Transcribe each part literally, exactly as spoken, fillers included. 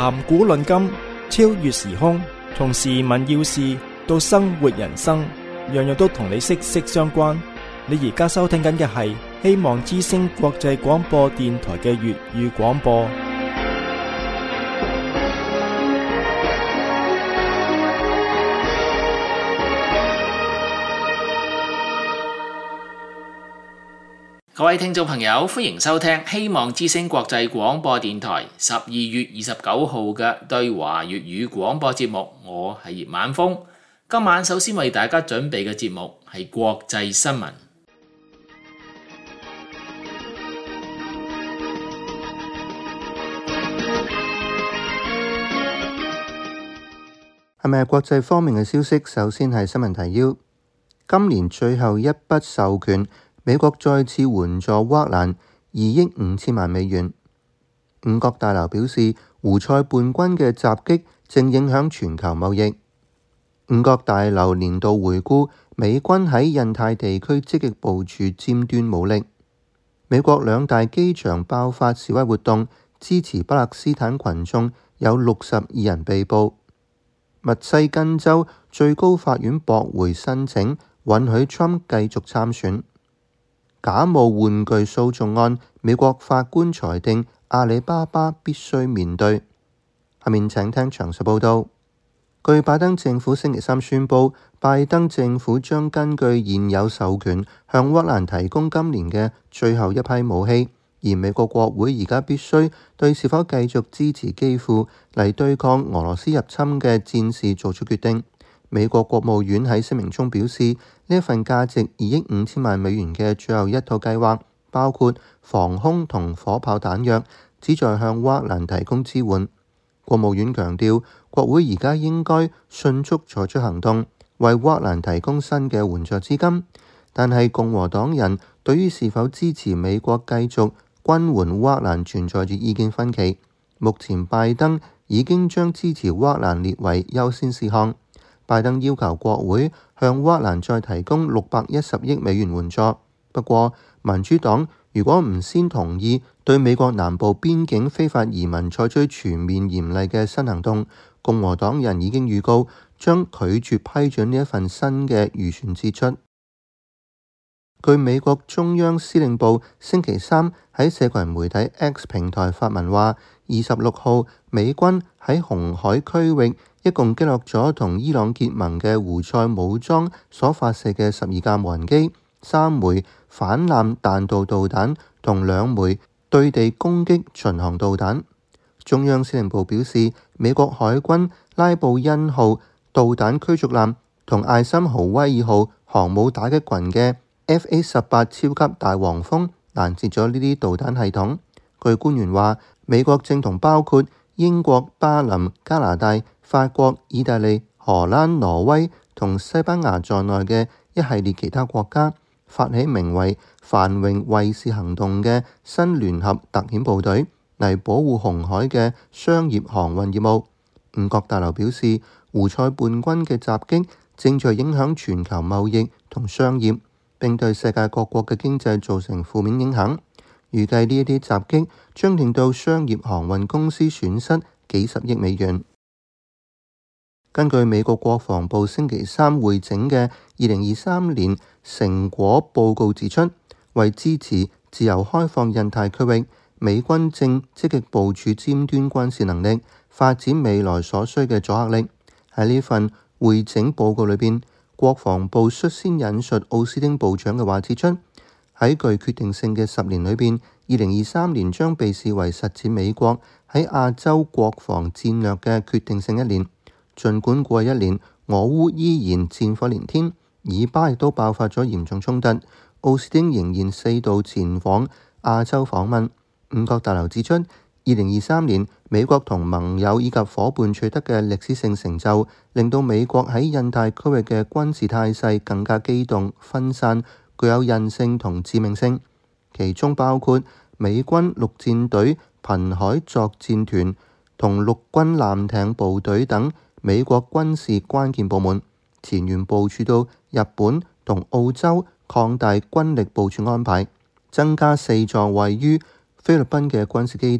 談古論今，超越時空，從時聞要事到生活人生，樣樣都同你息息相關。你而家收聽緊嘅係希望之聲國際廣播電台嘅粵語廣播。 各位聽眾朋友，歡迎收聽希望之聲國際廣播電台十二月二十九號嘅對華粵語廣播節目。我係葉晚風，今晚首先為大家準備嘅節目係國際新聞。 係咪國際方面嘅消息？首先係新聞提要。今年最後一筆授權，美國再次援助烏克蘭二億五千萬美元。五角大樓表示，胡塞叛軍嘅襲擊正影響全球貿易。五角大樓年度回顧，美軍喺印太地區積極部署尖端武力。美國兩大機場爆發示威活動，支持巴勒斯坦群眾，有六十二人被捕。密西根州最高法院駁回申請，允許 Trump 繼續參選。假冒玩具訴訟案，美國法官裁定阿里巴巴必須面對。下面請聽詳細報道。據拜登政府星期三宣布，拜登政府將根據現有授權向烏克蘭提供今年嘅最後一批武器，而美國國會而家必須對是否繼續支持基輔嚟對抗俄羅斯入侵嘅戰事做出決定。美國國務院喺聲明中表示，呢一份價值二億五千萬美元嘅最後一套計劃，包括防空同火炮彈藥，旨在向烏克蘭提供支援。國務院強調，國會而家應該迅速採取行動，為烏克蘭提供新嘅援助資金。但係共和黨人對於是否支持美國繼續軍援烏克蘭存在住意見分歧。目前拜登已經將支持烏克蘭列為優先事項。拜登要求國會向烏克蘭再提供六百一十億美元援助。不過，民主黨如果唔先同意對美國南部邊境非法移民採取全面嚴厲嘅新行動，共和黨人已經預告將拒絕批准呢一份新嘅預算支出。據美國中央司令部星期三喺社群媒體 X 平台發文話，二十六號美軍喺紅海區域一共擊落咗同伊朗結盟嘅胡塞武裝所發射嘅十二架無人機、三枚反艦彈道導彈同兩枚對地攻擊巡航導彈。中央司令部表示，美國海軍拉布恩號導彈驅逐艦同艾森豪威爾號航母打擊群嘅 F A 十八超級大黃蜂攔截咗呢啲導彈系統。據官員話，美國正同包括英國、巴林、加拿大、法國、意大利、荷蘭、挪威同西班牙在內嘅一系列其他國家發起名為繁榮衛士行動嘅新聯合特遣部隊，嚟保護紅海嘅商業航運業務。五角大樓表示，胡塞叛軍嘅襲擊正在影響全球貿易同商業，並對世界各國嘅經濟造成負面影響。預計呢一啲襲擊將令到商業航運公司損失幾十億美元。根據美國國防部星期三匯整嘅二零二三年成果報告指出，為支持自由開放印太區域，美軍正積極部署尖端軍事能力，發展未來所需嘅阻嚇力。喺呢份匯整報告裏邊，國防部率先引述奧斯汀部長嘅話指出，喺具決定性嘅十年裏邊，二零二三年將被視為實踐美國喺亞洲國防戰略嘅決定性一年。儘管過一年俄烏依然戰火連天，以巴亦都爆發咗嚴重衝突，奧斯汀仍然四度前往亞洲訪問。五角大樓指出，二零二三年美國同盟友以及夥伴取得嘅歷史性成就，令到美國喺印太區域嘅軍事態勢更加機動、分散，具有韌性同致命性。其中包括美軍陸戰隊瀕海作戰團同陸軍艦艇部隊等美國軍事關鍵部門，前沿部署到日本同澳洲，擴大軍力部署安排，增加四座位於菲律賓嘅軍事基地，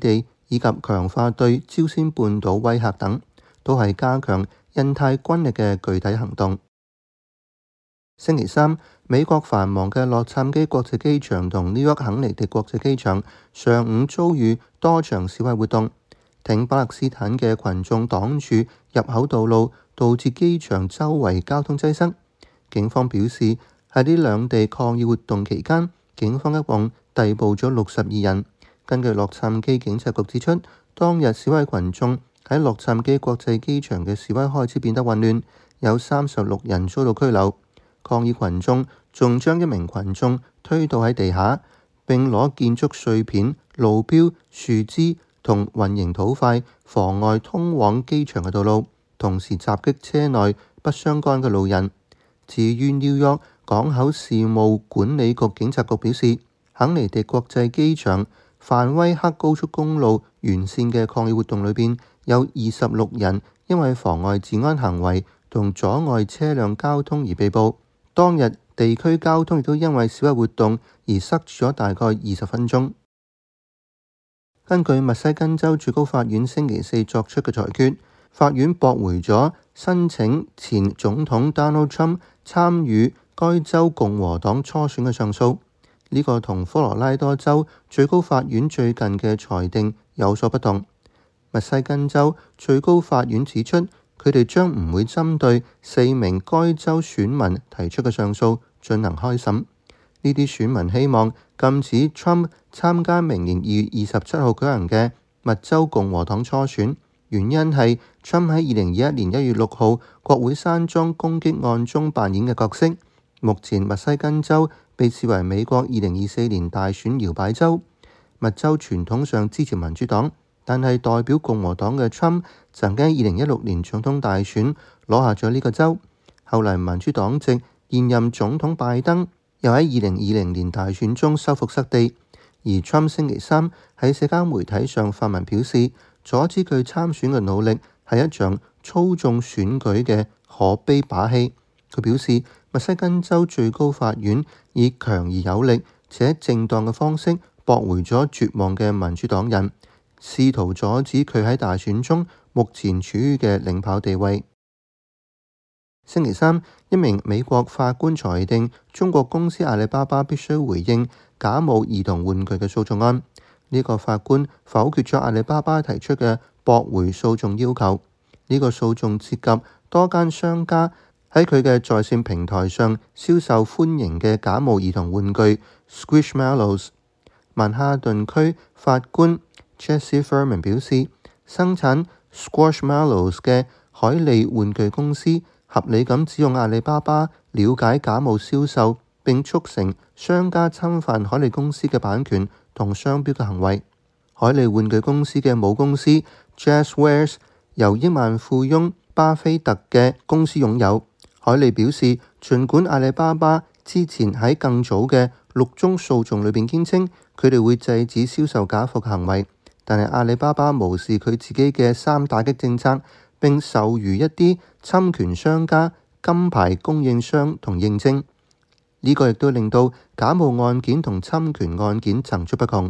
以及強化對朝鮮半島威嚇等，都係加強印太軍力嘅具體行動。星期三，美國繁忙嘅洛杉磯國際機場同紐約肯尼迪國際機場上午遭遇多場示威活動，挺巴勒斯坦嘅群眾擋住入口道路，導致機場周圍交通擠塞。警方表示，喺呢兩地抗議活動期間，警方一共逮捕咗六十二人。根據洛杉磯警察局指出，當日示威群眾喺洛杉磯國際機場嘅示威開始變得混亂，有三十六人遭到拘留。抗議群眾仲將一名群眾推倒喺地下，並攞建築碎片、路標、樹枝同混凝土塊妨礙通往機場嘅道路，同時襲擊車內不相干嘅路人。至於紐約港口事務管理局警察局表示，肯尼迪國際機場范威克高速公路沿線嘅抗議活動裏邊，有二十六人因為妨礙治安行為同阻礙車輛交通而被捕。當日地區交通亦都因為示威活動而塞住咗大概二十分鐘。根據密西根州最高法院星期四作出嘅裁決，法院駁回咗申請前總統 Donald Trump 參與該州共和黨初選嘅上訴。呢、這個同科羅拉多州最高法院最近嘅裁定有所不同。密西根州最高法院指出，佢哋將唔會針對四名該州選民提出嘅上訴進行開審。呢啲選民希望禁止 Trump 參加明年二月二十七號舉行嘅密州共和黨初選，原因係 Trump 喺二零二一年一月六號國會山莊攻擊案中扮演嘅角色。目前密西根州被視為美國二零二四年大選搖擺州。密州傳統上支持民主黨，但係代表共和黨嘅 Trump 曾經喺二零一六年總統大選攞下咗呢個州。後嚟民主黨籍現任總統拜登又喺二零二零年大選中收復失地。而 Trump 星期三喺社交媒體上發文表示，阻止佢參選嘅努力係一場操縱選舉嘅可悲把戲。佢表示，密西根州最高法院以強而有力且正當嘅方式駁回咗絕望嘅民主黨人，試圖阻止佢喺大選中目前處於嘅領跑地位。星期三，一名美國法官裁定中國公司阿里巴巴必須回應假冒兒童玩具嘅訴訟案。呢、這個法官否決咗阿里巴巴提出嘅駁回訴訟要求。呢、這個訴訟涉及多間商家喺佢嘅在線平台上銷售歡迎嘅假冒兒童玩具 Squishmallows。曼哈頓區法官 Jesse Furman 表示，生產 Squishmallows 嘅海利玩具公司合理咁指用阿里巴巴了解假冒銷售並促成商家侵犯海利公司嘅版權同商標嘅行為。海利玩具公司嘅母公司 Jazzwares 由億萬富翁巴菲特嘅公司擁有。海利表示，儘管阿里巴巴之前喺更早嘅六宗訴訟裏邊堅稱佢哋會制止銷售假貨嘅行為，但係阿里巴巴無視佢自己嘅三打擊政策，並授予一啲侵權商家金牌供應商同認證。呢、這個亦都令到假冒案件同侵權案件層出不窮。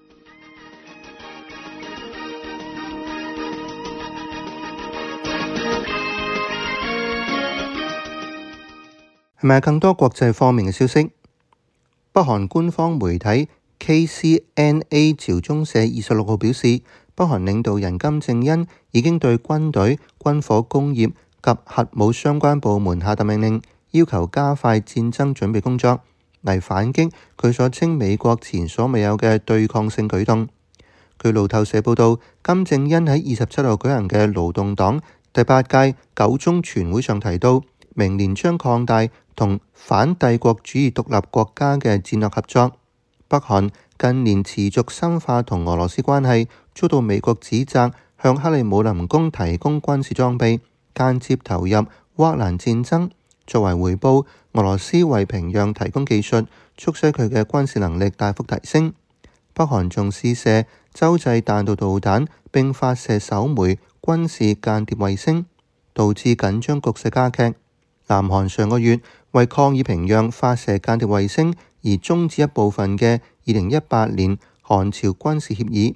係咪更多國際方面嘅消息？北韓官方媒體 K C N A 朝中社二十六號表示，北韓領導人金正恩已經對軍隊、軍火工業及核武相關部門下達命令，要求加快戰爭準備工作，嚟反擊佢所稱美國前所未有嘅對抗性舉動。據路透社報道，金正恩喺二十七號舉行嘅勞動黨第八屆九中全會上提到，明年將擴大同反帝國主義獨立國家嘅戰略合作。北韓近年持續深化同俄羅斯關係，遭到美國指責向克里姆林宮提供軍事裝備，間接投入烏克蘭戰爭。作為回報，俄羅斯為平壤提供技術，促使佢嘅軍事能力大幅提升。北韓仲試射洲際彈道導彈，並發射首枚軍事間諜衛星，導致緊張局勢加劇。南韓上個月為抗議平壤發射間諜衛星而終止一部分嘅二零一八年韓朝軍事協議。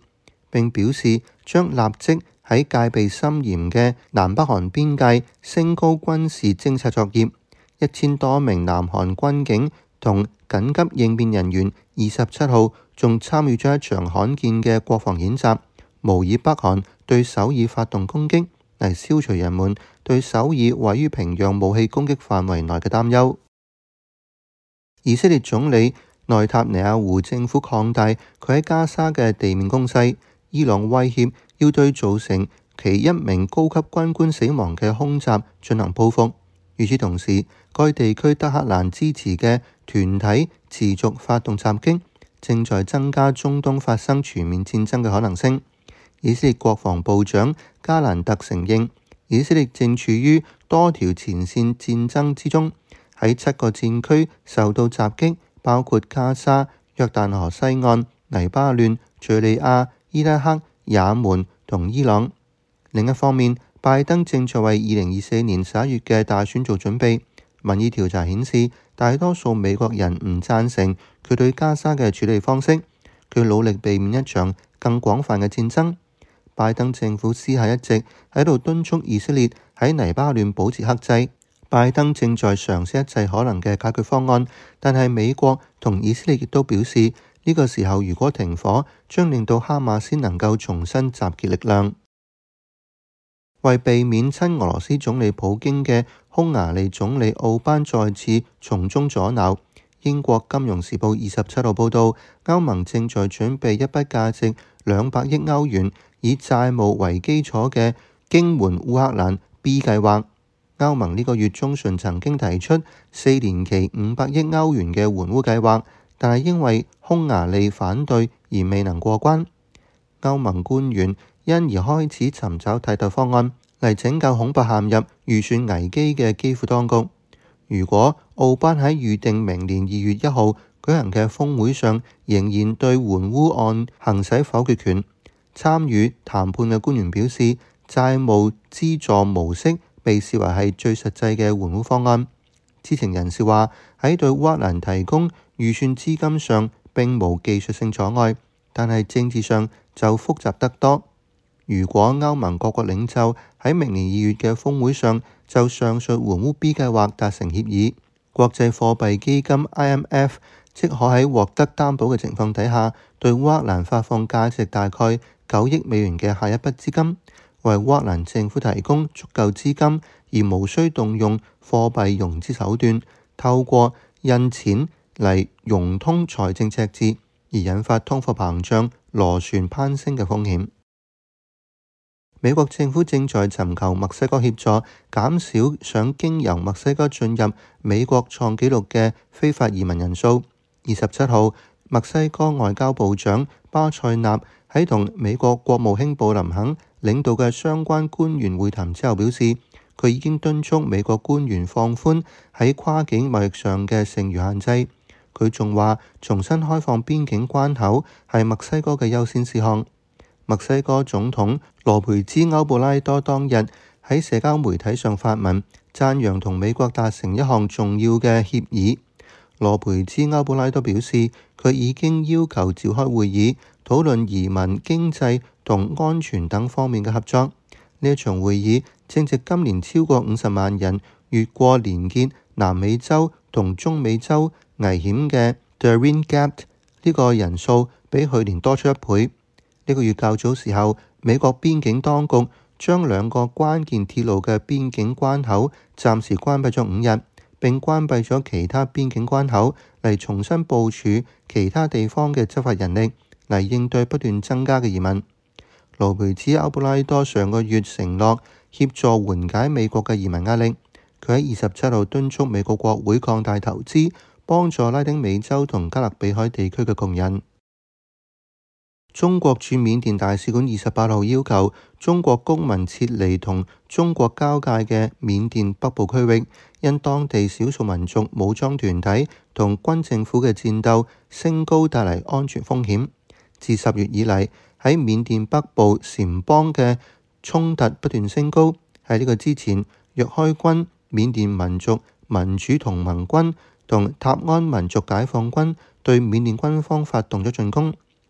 並表示將立即喺戒備森嚴嘅南北韓邊界升高軍事偵察作業。一千多名南韓軍警同緊急應變人員二十七號仲參與咗一場罕見嘅國防演習，模擬北韓對首爾發動攻擊，嚟消除人們對首爾位於平壤武器攻擊範圍內嘅擔憂。以色列總理內塔尼亞胡政府擴大佢喺加沙嘅地面攻勢，伊朗威脅要對造成其一名高級軍官死亡嘅空襲進行報復。與此同時，該地區德黑蘭支持嘅團體持續發動襲擊，正在增加中東發生全面戰爭嘅可能性。以色列國防部長加蘭特承認，以色列正處於多條前線戰爭之中，喺七個戰區受到襲擊，包括加沙、約旦河西岸、黎巴嫩、敘利亞、伊拉克、也門同伊朗。另一方面，拜登正在為二零二四年十一月嘅大選做準備。民意調查顯示，大多數美國人唔贊成佢對加沙嘅處理方式。佢努力避免一場更廣泛嘅戰爭。拜登政府私下一直喺度敦促以色列喺黎巴嫩保持克制。拜登正在嘗試一切可能嘅解決方案，但係美國同以色列亦都表示，呢個時候如果停火，將令到哈馬斯能夠重新集結力量。為避免親俄羅斯總理普京嘅匈牙利總理奧班再次從中阻撓，英國金融時報二十七號報道，歐盟正在準備一筆價值兩百億歐元，以債務為基礎嘅經援烏克蘭 B 計劃。歐盟呢個月中旬曾經提出四年期五百億歐元嘅援烏計劃，但係因為匈牙利反對而未能過關。歐盟官員因而開始尋找替代方案嚟拯救恐怕陷入預算危機嘅基輔當局。如果奧班喺預定明年二月一號舉行嘅峰會上仍然對援烏案行使否決權，參與談判嘅官員表示，債務資助模式被視為係最實際嘅援烏方案。知情人士話，喺對烏克蘭提供預算資金上並無技術性阻礙，但係政治上就複雜得多。如果歐盟各國領袖喺明年二月嘅峰會上就上述援烏 B 計劃達成協議，國際貨幣基金 I M F 即可喺獲得擔保嘅情況底下，對烏克蘭發放價值大概九億美元嘅下一筆資金，為烏克蘭政府提供足夠資金，而無需動用貨幣融資手段，透過印錢嚟融通財政赤字，而引發通貨膨脹、螺旋攀升嘅風險。美國政府正在尋求墨西哥協助減少想經由墨西哥進入美國創紀錄嘅非法移民人數。二十七號，墨西哥外交部長巴塞納喺同美國國務卿布林肯領導嘅相關官員會談之後表示，佢已經敦促美國官員放寬喺跨境貿易上嘅剩餘限制。佢仲話，重新開放邊境關口係墨西哥嘅優先事項。墨西哥總統羅培茲歐布拉多當日喺社交媒體上發文，讚揚同美國達成一項重要嘅協議。羅培茲歐布拉多表示，佢已經要求召開會議，討論移民、經濟同安全等方面嘅合作。呢一場會議正值今年超過五十萬人越過連結南美洲同中美洲危險嘅 Darien Gap， 呢個人數比去年多出一倍。呢個月較早時候，美國邊境當局將兩個關鍵鐵路嘅邊境關口暫時關閉咗五日，並關閉咗其他邊境關口嚟重新部署其他地方嘅執法人力嚟應對不斷增加嘅移民。羅培茲歐布拉多上個月承諾協助緩解美國嘅移民壓力。佢喺二十七號敦促美國國會擴大投資，幫助拉丁美洲同加勒比海地區嘅窮人。中國駐緬甸大使館二十八號要求中國公民撤離同中國交界嘅緬甸北部區域，因當地少數民族武裝團體同軍政府嘅戰鬥升高帶嚟安全風險。自十月以嚟，喺緬甸北部撣邦嘅衝突不斷升高。喺呢個之前，若開軍、緬甸民族民主同盟軍同塔安民族解放軍對緬甸軍方發動咗進攻。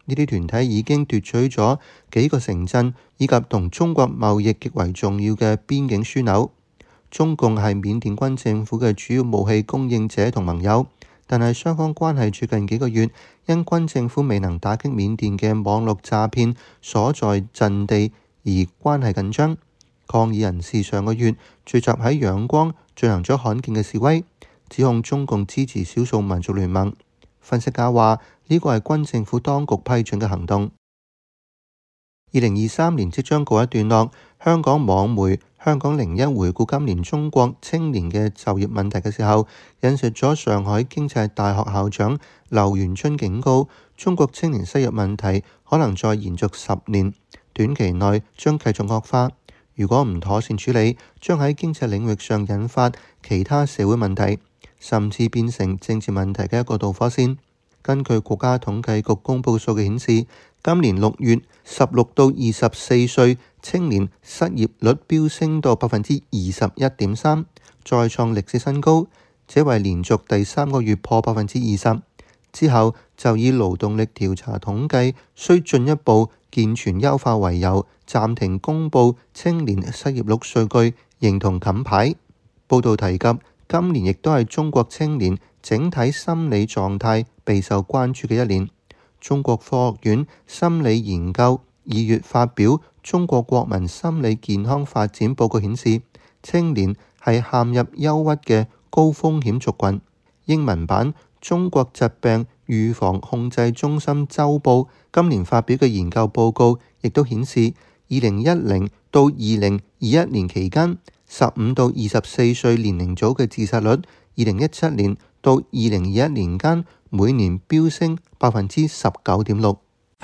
呢啲團體已經奪取咗幾個城鎮，以及同中國貿易極為重要嘅邊境樞紐。中共係緬甸軍政府嘅主要武器供應者同盟友，但係雙方關係最近幾個月因軍政府未能打擊緬甸嘅網絡詐騙所在陣地而關係緊張。抗議人士上個月聚集喺仰光進行咗罕見嘅示威，指控中共支持少數民族聯盟。分析家話呢個係軍政府當局批准嘅行動。二零二三年即將告一段落，香港網媒香港零一回顧今年中國青年嘅就業問題嘅時候，引述咗上海經濟大學校長劉元春警告，中國青年失業問題可能再延續十年，短期內將繼續惡化。如果唔妥善處理，將喺經濟領域上引發其他社會問題，甚至變成政治問題嘅一個導火線。根據國家統計局公佈數據顯示，今年六月十六到二十四歲青年失業率飆升到百分之二十一點三，再創歷史新高，這為連續第三個月破百分之二十。之後就以勞動力調查統計需進一步健全優化為由，暫停公佈青年失業率數據，形同冚牌。報導提及，今年亦都係中國青年整體心理狀態備受關注嘅一年。中國科學院心理研究二月發表《中國國民心理健康發展報告》顯示，青年係陷入憂鬱嘅高風險族群。英文版中國疾病預防控制中心週報今年發表嘅研究報告亦都顯示，二零一零到二零二一年期間，十五到二十四歲年齡組嘅自殺率，二零一七年到二零二一年間每年飆升百分之十九點六。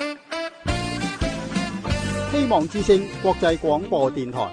希望之聲國際廣播電台。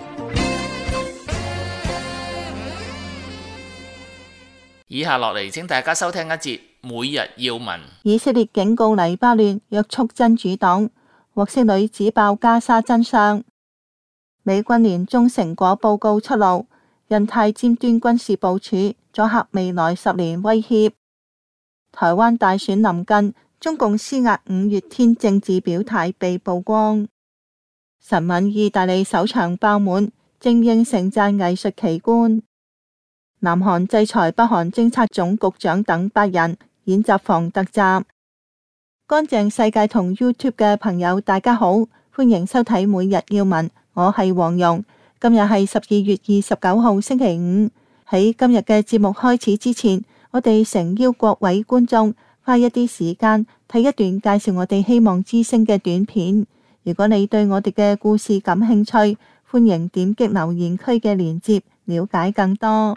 以下落嚟，請大家收聽一節每日要聞。 以色列警告黎巴嫩約束真主黨，獲釋女子爆加沙真相。美軍年終成果報告出爐，印太尖端軍事部署阻嚇未來十年威脅。台灣大選臨近，中共施壓五月天政治表態被曝光。神韻意大利首場爆滿，精英盛讚藝術奇觀。南韓制裁北韓偵察總局長等八人，演習防突襲。乾淨世界同 YouTube 嘅朋友大家好，歡迎收睇每日要聞，我係黃蓉。今日係十二月二十九號星期五。喺今日嘅節目開始之前，我哋誠邀各位觀眾花一啲時間睇一段介紹我哋希望之聲嘅短片。如果你對我哋嘅故事感興趣，歡迎點擊留言區嘅鏈接了解更多。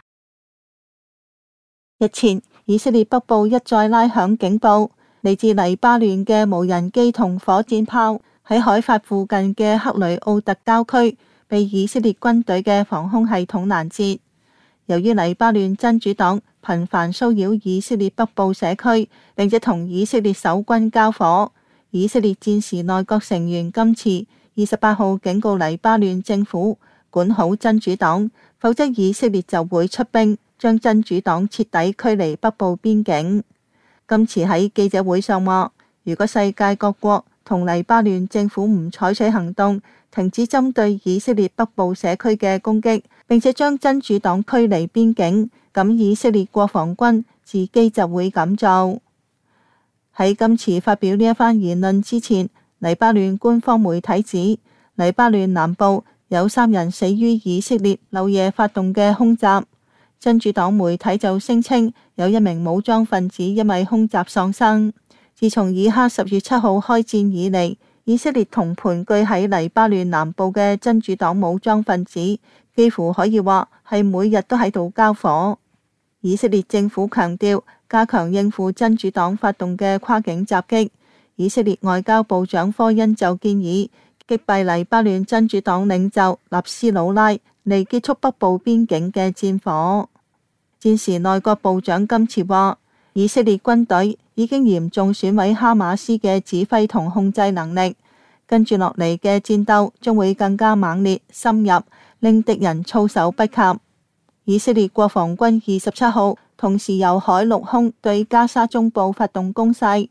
日前，以色列北部一再拉響警報，嚟自黎巴嫩嘅無人機同火箭炮喺海法附近嘅克雷奧特郊區被以色列軍隊嘅防空系統攔截。由於黎巴嫩真主黨頻繁騷擾以色列北部社區，並且同以色列守軍交火，以色列戰時內閣成員金池二十八號警告黎巴嫩政府管好真主黨，否則以色列就會出兵將真主黨徹底驅離北部邊境。今次喺記者會上話，如果世界各國同黎巴嫩政府唔採取行動，停止針對以色列北部社區嘅攻擊，並且將真主黨驅離邊境，咁以色列國防軍自己就會咁做。喺今次發表呢一番言論之前，黎巴嫩官方媒體指，黎巴嫩南部有三人死於以色列漏夜發動嘅空襲。真主黨媒體就聲稱有一名武裝分子因為空襲喪生。自從以哈十月七號開戰以嚟，以色列同盤踞喺黎巴嫩南部嘅真主黨武裝分子幾乎可以話係每日都喺度交火。以色列政府強調加強應付真主黨發動嘅跨境襲擊。以色列外交部長科恩就建議擊斃黎巴嫩真主黨領袖納斯魯拉，嚟結束北部邊境嘅戰火。戰時內閣部長金池話，以色列軍隊已經嚴重損毀哈馬斯嘅指揮同控制能力，跟住落嚟嘅戰鬥將會更加猛烈深入，令敵人措手不及。以色列國防軍二十七號同時由海陸空對加沙中部發動攻勢，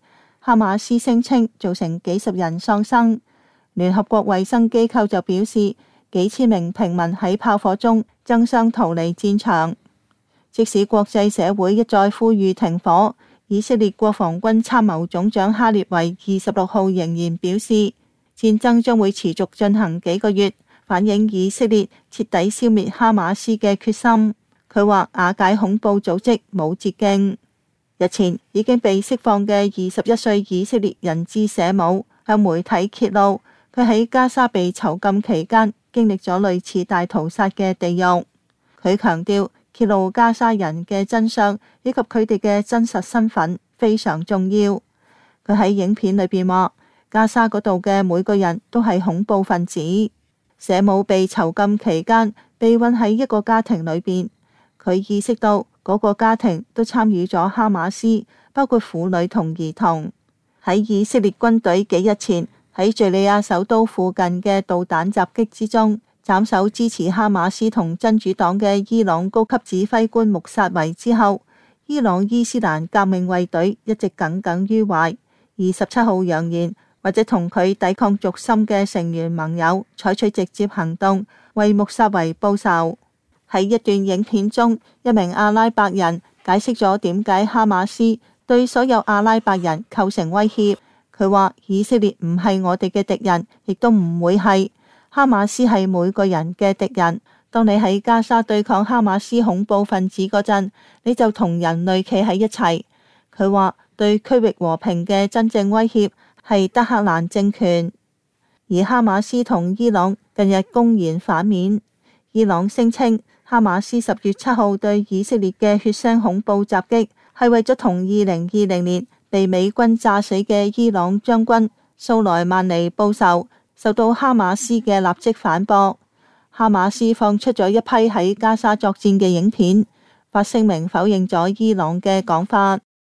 哈馬斯聲稱造成幾十人喪生。聯合國衛生機構就表示，幾千名平民喺炮火中爭相逃離戰場。即使國際社會一再呼籲停火，以色列國防軍參謀總長哈列維二十六號仍然表示，戰爭將會持續進行幾個月，反映以色列徹底消滅哈馬斯嘅決心。佢話瓦解恐怖組織冇捷徑。日前已經被釋放嘅二十一歲以色列人質舍姆向媒體揭露，佢喺加沙被囚禁期間經歷咗類似大屠殺嘅地獄。佢強調揭露加沙人嘅真相以及佢哋嘅真實身份非常重要。佢喺影片裏邊話，加沙嗰度嘅每個人都係恐怖分子。舍姆被囚禁期間被困喺一個家庭裏邊，佢意識到嗰個家庭都參與咗哈馬斯，包括婦女同兒童。喺以色列軍隊幾日前喺敘利亞首都附近嘅導彈襲擊之中，斬首支持哈馬斯同真主黨嘅伊朗高級指揮官穆薩維之後，伊朗伊斯蘭革命衛隊一直耿耿於懷。二十七號揚言，或者同佢抵抗軸心嘅成員盟友採取直接行動，為穆薩維報仇。喺一段影片中，一名阿拉伯人解釋咗點解哈馬斯對所有阿拉伯人構成威脅。佢話以色列唔係我哋嘅敵人，亦都唔會係。哈馬斯係每個人嘅敵人。當你喺加沙對抗哈馬斯恐怖分子嗰陣，你就同人類企喺一齊。佢話對區域和平嘅真正威脅係德黑蘭政權，而哈馬斯同伊朗近日公然反面。伊朗聲稱哈馬斯十月七號對以色列嘅血腥恐怖襲擊係為咗同二零二零年被美軍炸死嘅伊朗將軍蘇萊曼尼報仇，受到哈馬斯嘅立即反駁。哈馬斯放出咗一批喺加沙作戰嘅影片，發聲明否認咗伊朗嘅講法。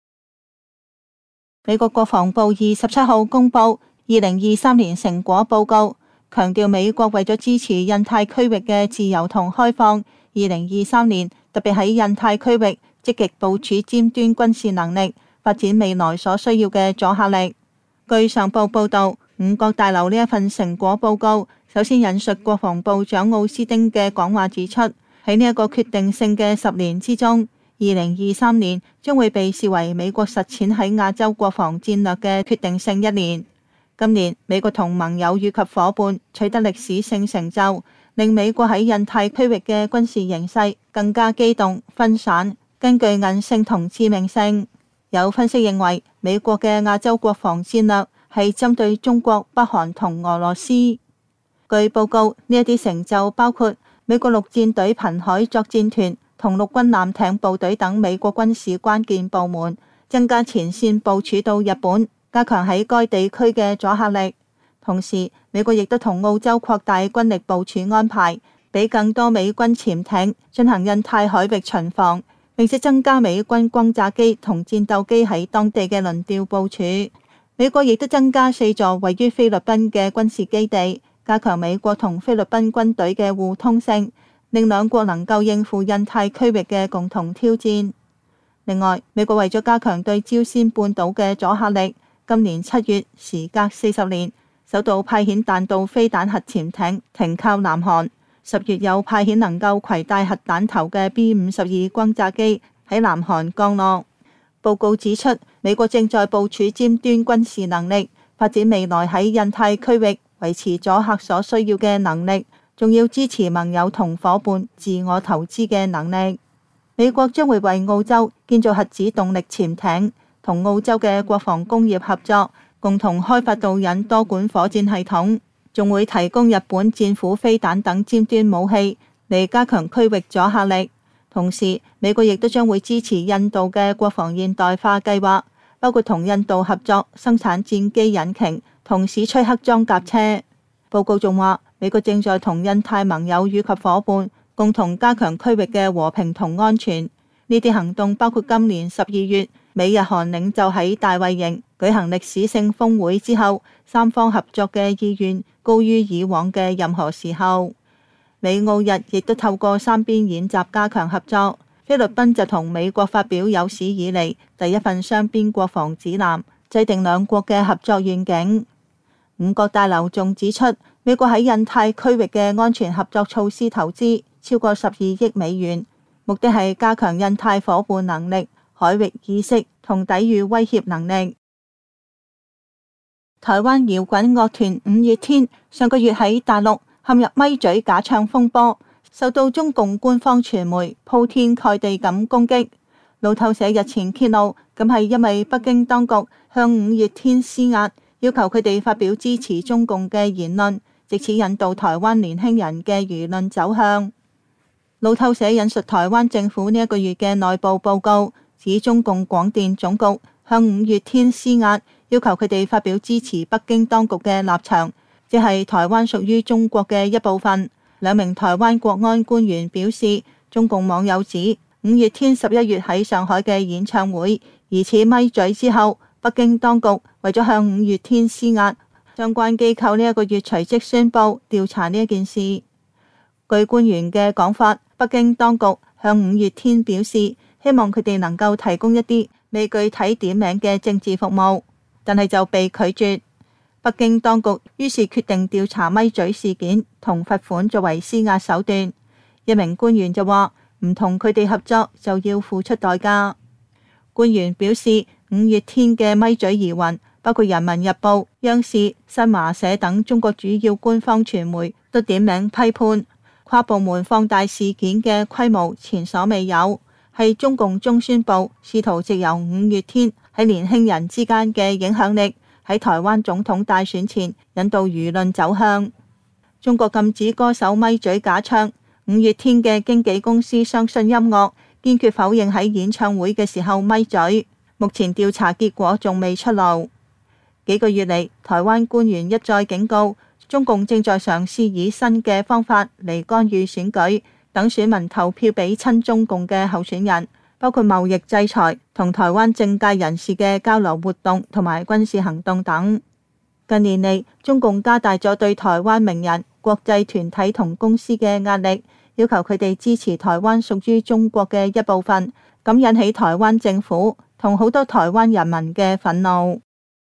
美國國防部二十七號公布二零二三年成果報告，強調美國為咗支持印太區域嘅自由同開放，二零二三年特別喺印太區域積極部署尖端軍事能力，發展未來所需要嘅阻嚇力。據上報報道，五角大樓呢一份成果報告首先引述國防部長奧斯汀嘅講話，指出喺呢一個決定性嘅十年之中，二零二三年將會被視為美國實踐喺亞洲國防戰略嘅決定性一年。今年美國同盟友以及夥伴取得歷史性成就，令美國喺印太區域嘅軍事形勢更加機動分散，更具韌性同致命性。有分析認為，美國嘅亞洲國防戰略係針對中國、北韓同俄羅斯。據報告，呢一啲成就包括美國陸戰隊瀕海作戰團同陸軍艦艇部隊等美國軍事關鍵部門增加前線部署到日本，加強喺該地區嘅阻嚇力。同時，美國亦都同澳洲擴大軍力部署安排，俾更多美軍潛艇進行印太海域巡防，並且增加美軍轟炸機同戰鬥機喺當地嘅輪調部署。美國亦都增加四座位於菲律賓嘅軍事基地，加強美國同菲律賓軍隊嘅互通性，令兩國能夠應付印太區域嘅共同挑戰。另外，美國為咗加強對朝鮮半島嘅阻嚇力，今年七月時隔四十年，首度派遣彈道飛彈核潛艇停靠南韓。十月又派遣能夠攜帶核彈頭嘅 B 五十二轟炸機喺南韓降落。報告指出，美國正在部署尖端軍事能力，發展未來喺印太區域維持阻嚇所需要嘅能力，仲要支持盟友同夥伴自我投資嘅能力。美國將會為澳洲建造核子動力潛艇，同澳洲嘅國防工業合作，共同開發導引多管火箭系統，仲會提供日本戰斧飛彈等尖端武器嚟加強區域阻嚇力。同時，美國亦都將會支持印度嘅國防現代化計劃，包括同印度合作生產戰機引擎同史崔克裝甲車。報告仲話，美國正在同印太盟友與及夥伴共同加強區域嘅和平同安全。呢啲行動包括今年十二月美日韓領袖喺大衛營舉行歷史性峰會之後，三方合作嘅意願高於以往嘅任何時候。美澳日亦都透過三邊演習加強合作。菲律賓就同美國發表有史以嚟第一份雙邊國防指南， 制定兩國嘅合作願景。五角大樓仲指出，美國喺印太區域嘅安全合作措施投資超過十二億美元，目的係加強印太夥伴能力、海域意識同抵禦威脅能力。台灣搖滾樂團五月天上個月喺大陸陷入咪嘴假唱風波，受到中共官方傳媒鋪天蓋地咁攻擊。路透社日前揭露，咁係因為北京當局向五月天施壓，要求佢哋發表支持中共嘅言論，藉此引導台灣年輕人嘅輿論走向。路透社引述台灣政府呢一個月嘅內部報告，指中共廣電總局向五月天施壓，要求佢哋發表支持北京當局嘅立場，即係台灣屬於中國嘅一部分。兩名台灣國安官員表示，中共網友指五月天十一月喺上海嘅演唱會疑似咪嘴之後，北京當局為咗向五月天施壓，相關機構呢一個月隨即宣布調查呢一件事。據官員嘅講法，北京當局向五月天表示，希望佢哋能夠提供一啲未具體點名嘅政治服務，但係就被拒絕。北京當局於是決定調查咪嘴事件同罰款作為施壓手段。一名官員就話，唔同佢哋合作就要付出代價。官員表示，五月天嘅咪嘴疑雲，包括人民日報、央視、新華社等中國主要官方傳媒都點名批判，跨部門放大事件嘅規模前所未有，係中共中宣部試圖藉由五月天喺年輕人之間嘅影響力，喺台灣總統大選前引導輿論走向。中國禁止歌手咪嘴假唱，五月天嘅經紀公司相信音樂堅決否認喺演唱會嘅時候咪嘴。目前調查結果仲未出爐。幾個月嚟，台灣官員一再警告，中共正在嘗試以新嘅方法嚟干預選舉，等選民投票俾親中共嘅候選人，包括貿易制裁同台灣政界人士嘅交流活動同埋軍事行動等。近年嚟，中共加大咗對台灣名人、國際團體同公司嘅壓力，要求佢哋支持台灣屬於中國嘅一部分，咁引起台灣政府同好多台灣人民嘅憤怒。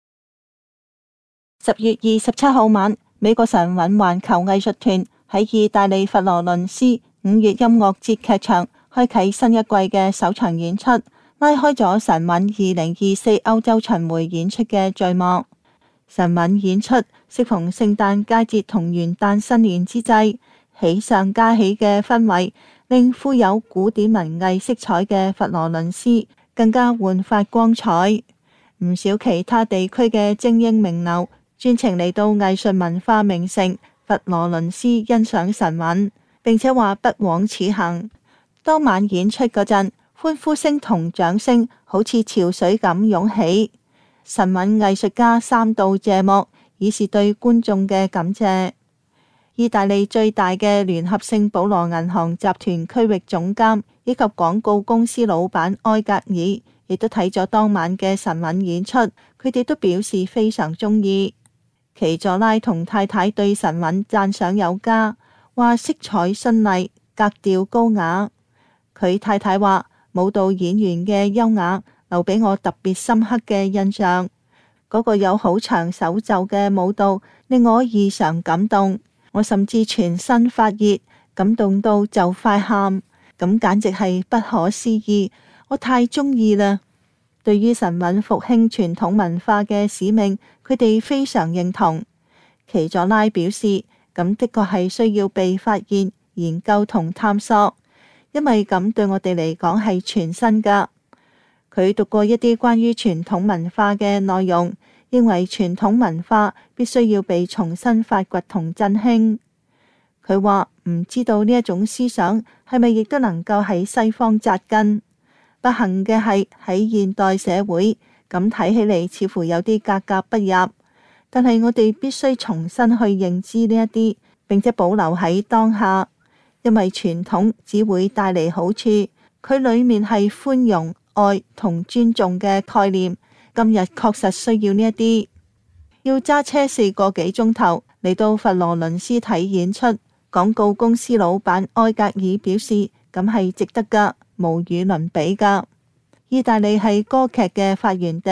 十月二十七號晚，美國神韻環球藝術團喺意大利佛羅倫斯五月音樂節劇場開啟新一季嘅首場演出，拉開咗神韻二零二四歐洲巡迴演出嘅序幕。神韻演出適逢聖誕佳節同元旦新年之際，喜上加喜嘅氛圍令富有古典文藝色彩嘅佛羅倫斯更加煥發光彩。唔少其他地區嘅精英名流專程嚟到藝術文化名城佛羅倫斯欣賞神韻，並且話不枉此行。當晚演出嗰陣，歡呼聲同掌聲好似潮水咁湧起。神韻藝術家三度謝幕，以示對觀眾嘅感謝。意大利最大嘅聯合聖保羅銀行集團區域總監以及廣告公司老闆埃格爾亦都睇咗當晚嘅神韻演出，佢哋都表示非常中意。奇佐拉同太太對神韻讚賞有加，話色彩絢麗，格調高雅。佢太太話舞蹈演員嘅優雅留俾我特別深刻嘅印象，嗰、那個有好長手袖嘅舞蹈令我異常感動，我甚至全身發熱，感動到就快喊，咁簡直係不可思議，我太中意啦！對於神韻復興傳統文化嘅使命，佢哋非常認同。奇佐拉表示，咁的確係需要被發現、研究同探索，因為咁對我哋嚟講係全新噶。佢讀過一啲關於傳統文化嘅內容，認為傳統文化必須要被重新發掘同振興。佢話唔知道呢一種思想係咪亦都能夠喺西方扎根。不幸嘅係喺現代社會，咁睇起嚟似乎有啲格格不入。但係我哋必須重新去認知呢一啲，並且保留喺當下，因為傳統只會帶嚟好處。佢裏面係寬容、愛同尊重嘅概念，今日確實需要呢一啲。要揸車四個幾鐘頭嚟到佛羅倫斯睇演出，廣告公司老闆埃格爾表示，咁係值得噶，無與倫比噶。意大利係歌劇嘅發源地，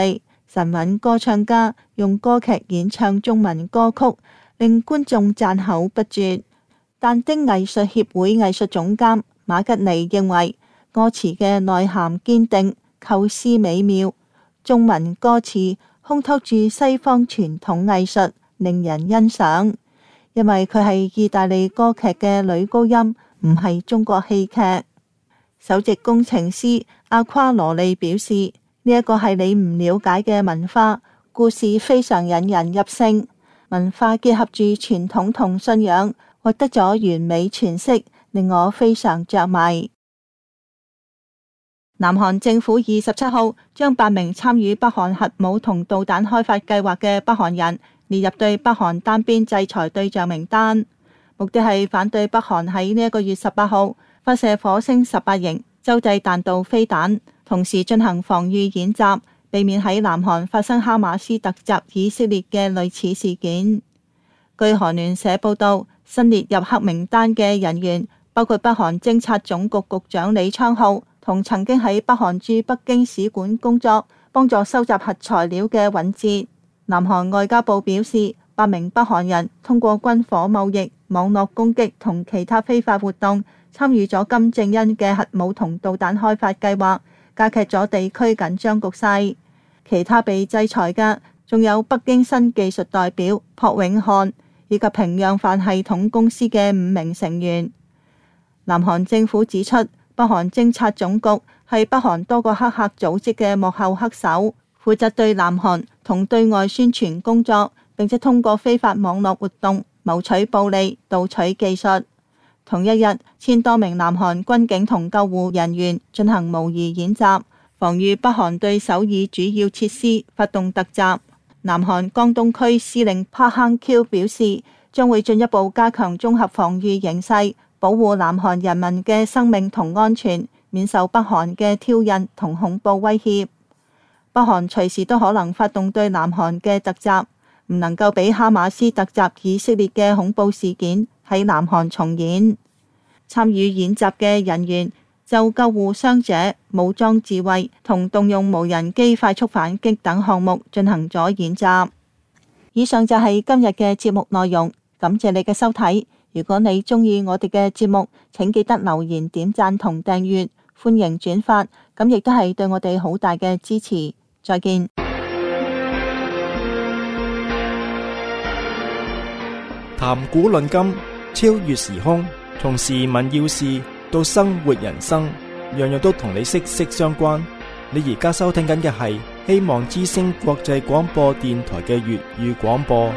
神韻歌唱家用歌劇演唱中文歌曲，令觀眾讚口不絕。但丁藝術協會藝術總監馬吉尼認為，歌詞嘅內涵堅定，構思美妙，中文歌詞烘托住西方傳統藝術，令人欣賞。因為佢係意大利歌劇嘅女高音，唔係中國戲劇。首席工程師阿夸羅利表示，呢一個係你唔了解嘅文化，故事非常引人入勝，文化結合住傳統同信仰，獲得咗完美詮釋，令我非常着迷。南韓政府二十七號將八名參與北韓核武同導彈開發計劃嘅北韓人列入對北韓單邊制裁對象名單，目的係反對北韓喺呢一個月十八號發射火星十八型洲際彈道飛彈，同時進行防禦演習，避免喺南韓發生哈馬斯突襲以色列嘅類似事件。據韓聯社報道，新列入黑名單嘅人員包括北韓偵察總局局長李昌浩同曾經喺北韓駐北京使館工作，幫助收集核材料嘅尹哲。南韓外交部表示，八名北韓人通過軍火貿易、網絡攻擊同其他非法活動，參與咗金正恩嘅核武同導彈開發計劃，加劇咗地區緊張局勢。其他被制裁嘅仲有北京新技術代表朴永漢以及平壤泛系統公司嘅五名成員。南韓政府指出，北韓偵察總局係北韓多個黑客組織嘅幕後黑手，負責對南韓同對外宣傳工作，並且通過非法網絡活動謀取暴利、盜取技術。同一日，千多名南韓軍警同救護人員進行模擬演習，防禦北韓對首爾主要設施發動突襲。南韓江東區司令帕亨喬表示，將會進一步加強綜合防禦形勢，保護南韓人民嘅生命同安全，免受北韓嘅挑釁同恐怖威脅。北韓隨時都可能發動對南韓嘅突襲，唔能夠俾哈馬斯突襲以色列嘅恐怖事件喺南韓重演。參與演習嘅人員就救護傷者、武裝自衛同動用無人機快速反擊等項目進行咗演習。以上就係今日嘅節目內容，感謝你嘅收睇。如果你鍾意我哋嘅節目，請記得留言、點讚同訂閱，歡迎轉發，咁亦都係對我哋好大嘅支持。再見。 談古論今，超越時空，從時聞要事到生活人生，樣樣都同你息息相關。你而家收聽緊嘅係希望之聲國際廣播電台嘅粵語廣播。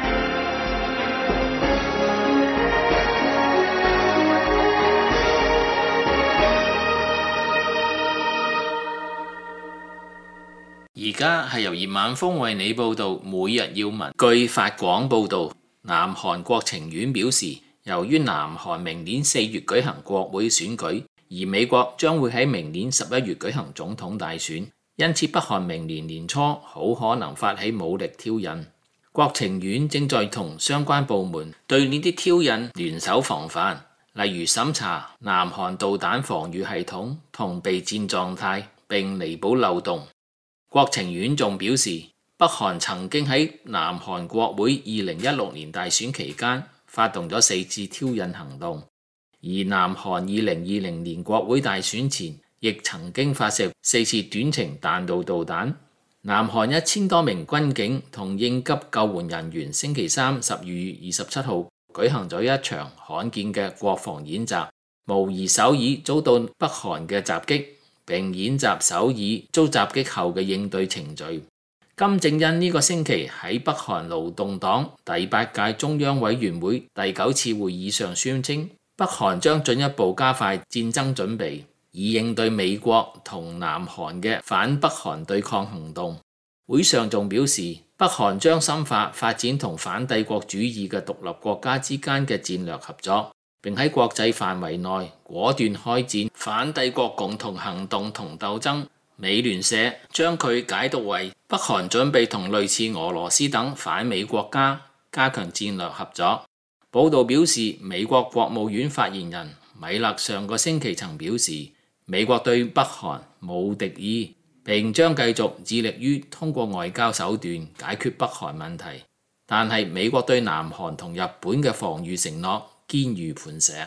而家係由葉晚風為你報道每日要聞。據法廣報道，南韓國情院表示，由於南韓明年四月舉行國會選舉，而美國將會喺明年十一月舉行總統大選，因此北韓明年年初好可能發起武力挑釁。國情院正在同相關部門對呢啲挑釁聯手防範，例如審查南韓導彈防禦系統同備戰狀態，並彌補漏洞。國情院仲表示，北韓曾經喺南韓國會二零一六年大選期間發動咗四次挑釁行動，而南韓二零二零年國會大選前亦曾經發射四次短程彈道導彈。南韓一千多名軍警同應急救援人員星期三十二月二十七號舉行咗一場罕見嘅國防演習，模擬首爾遭到北韓嘅襲擊，並演習首爾遭襲擊後嘅應對程序。金正恩呢個星期喺北韓勞動黨第八屆中央委員會第九次會議上宣稱，北韓將進一步加快戰爭準備，以應對美國同南韓嘅反北韓對抗行動。會上仲表示，北韓將深化發展同反帝國主義嘅獨立國家之間嘅戰略合作，並喺國際範圍內果斷開展反帝國共同行動同鬥爭。美聯社將佢解讀為北韓準備同類似俄羅斯等反美國家加強戰略合作。報道表示，美國國務院發言人米勒上個星期曾表示，美國對北韓冇敵意， 並將繼續致力於通過外交手段解決北韓問題。但係美國對南韓同日本嘅防禦承諾堅如磐石。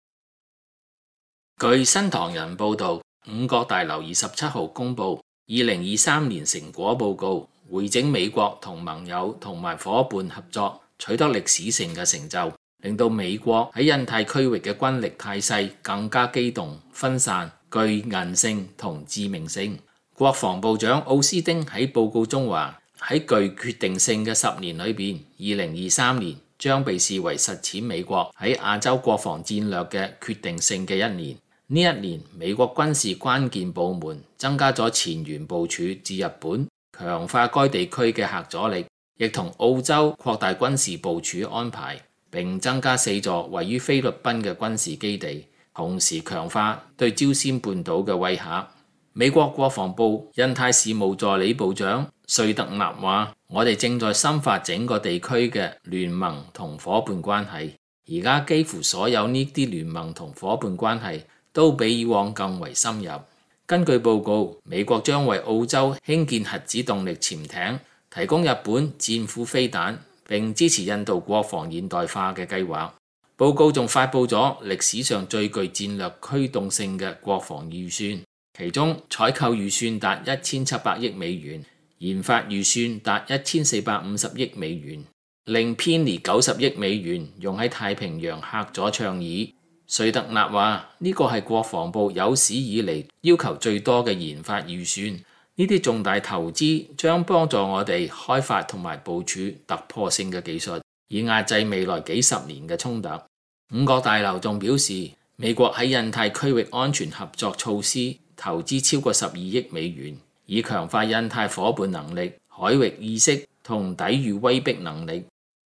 據新唐人報導，五角大樓二十七號公佈二零二三年成果報告，回整美國同盟友同埋伙伴合作取得歷史性嘅成就，令到美國喺印太區域嘅軍力態勢更加機動分散，具韌性同致命性。國防部長奧斯汀喺報告中話，喺具決定性嘅十年裏邊，二零二三年將被視為實踐美國喺亞洲國防戰略嘅決定性嘅一年。呢一年，美國軍事關鍵部門增加咗前沿部署至日本，強化該地區嘅核阻力，亦同澳洲擴大軍事部署安排，並增加四座位於菲律賓嘅軍事基地，同時強化對朝鮮半島嘅威嚇。美國國防部印太事務助理部長瑞特納話：我哋正在深化整個地區嘅聯盟同伙伴關係，而家幾乎所有呢啲聯盟同伙伴關係都比以往更為深入。根據報告，美國將為澳洲興建核子動力潛艇，提供日本戰斧飛彈，並支持印度國防現代化嘅計劃。報告仲發布咗歷史上最具戰略驅動性嘅國防預算，其中採購預算達一千七百億美元，研發預算達一千四百五十億美元，另偏離九十億美元用喺太平洋核阻倡議。瑞特納話：呢個係國防部有史以嚟要求最多嘅研發預算，呢啲重大投資將幫助我哋開發同埋部署突破性嘅技術，以壓制未來幾十年嘅衝突。五角大樓仲表示，美國喺印太區域安全合作措施投資超過十二億美元，以強化印太夥伴能力、海域意識同抵禦威逼能力。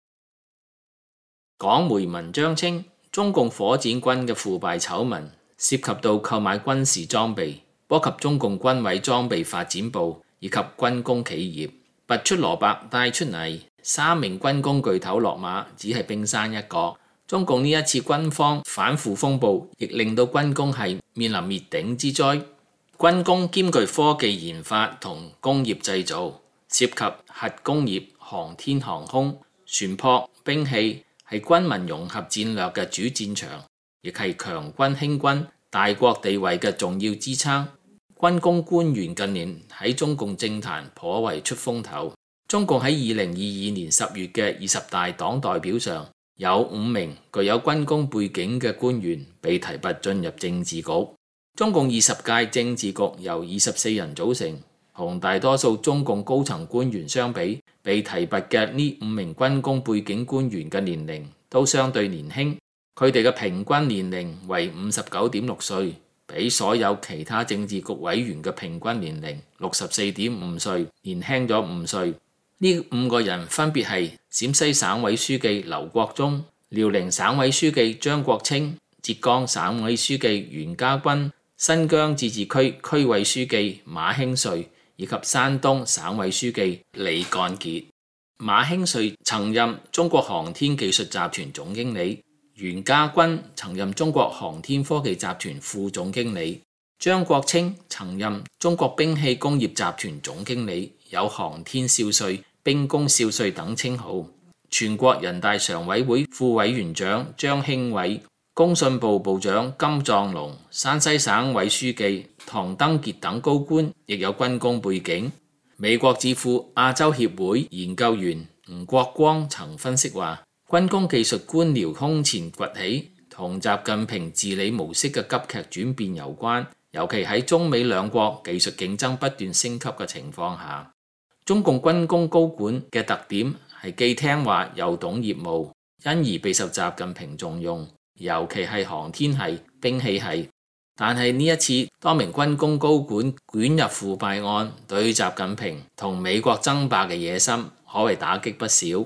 港媒文章稱，中共火箭軍嘅腐敗醜聞涉及到購買軍事裝備，波及中共軍委裝備發展部以及軍工企業，拔出蘿蔔帶出泥，三名軍工巨頭落馬只係冰山一角。中共呢一次軍方反腐風暴，亦令到軍工係面臨滅頂之災。軍工兼具科技研發同工業製造，涉及核工業、航天航空、船舶、兵器，係軍民融合戰略嘅主戰場，亦係強軍輕軍大國地位嘅重要支撐。軍工官員近年喺中共政壇頗為出風頭。中共喺二零二二年十月嘅二十大黨代表上，有五名具有軍工背景嘅官員被提拔進入政治局。中共二十屆政治局由二十四人組成，同大多數中共高層官員相比，被提拔嘅呢五名軍工背景官員嘅年齡都相對年輕，佢哋嘅平均年齡為五十九點六歲，比所有其他政治局委員嘅平均年齡六十四點五歲年輕咗五歲。呢五個人分別係陝西省委書記劉國中、遼寧省委書記張國清、浙江省委書記袁家軍、新疆自治區區委書記馬興瑞以及山東省委書記李幹傑。馬興瑞曾任中國航天技術集團總經理，袁家軍曾任中國航天科技集團副總經理，張國清曾任中國兵器工業集團總經理，有航天少帥、兵工少帥等稱號。全國人大常委會副委員長張興偉、工信部部長金壯龍、山西省委書記唐登傑等高官亦有軍工背景。美國智庫亞洲協會研究員吳國光曾分析話，軍工技術官僚空前崛起同習近平治理模式嘅急劇轉變有關，尤其喺中美兩國技術競爭不斷升級嘅情況下。中共軍工高管嘅特點係既聽話又懂業務，因而備受習近平重用，尤其係航天系、兵器系。但係呢一次，多名軍工高管捲入腐敗案，對習近平同美國爭霸嘅野心可謂打擊不少。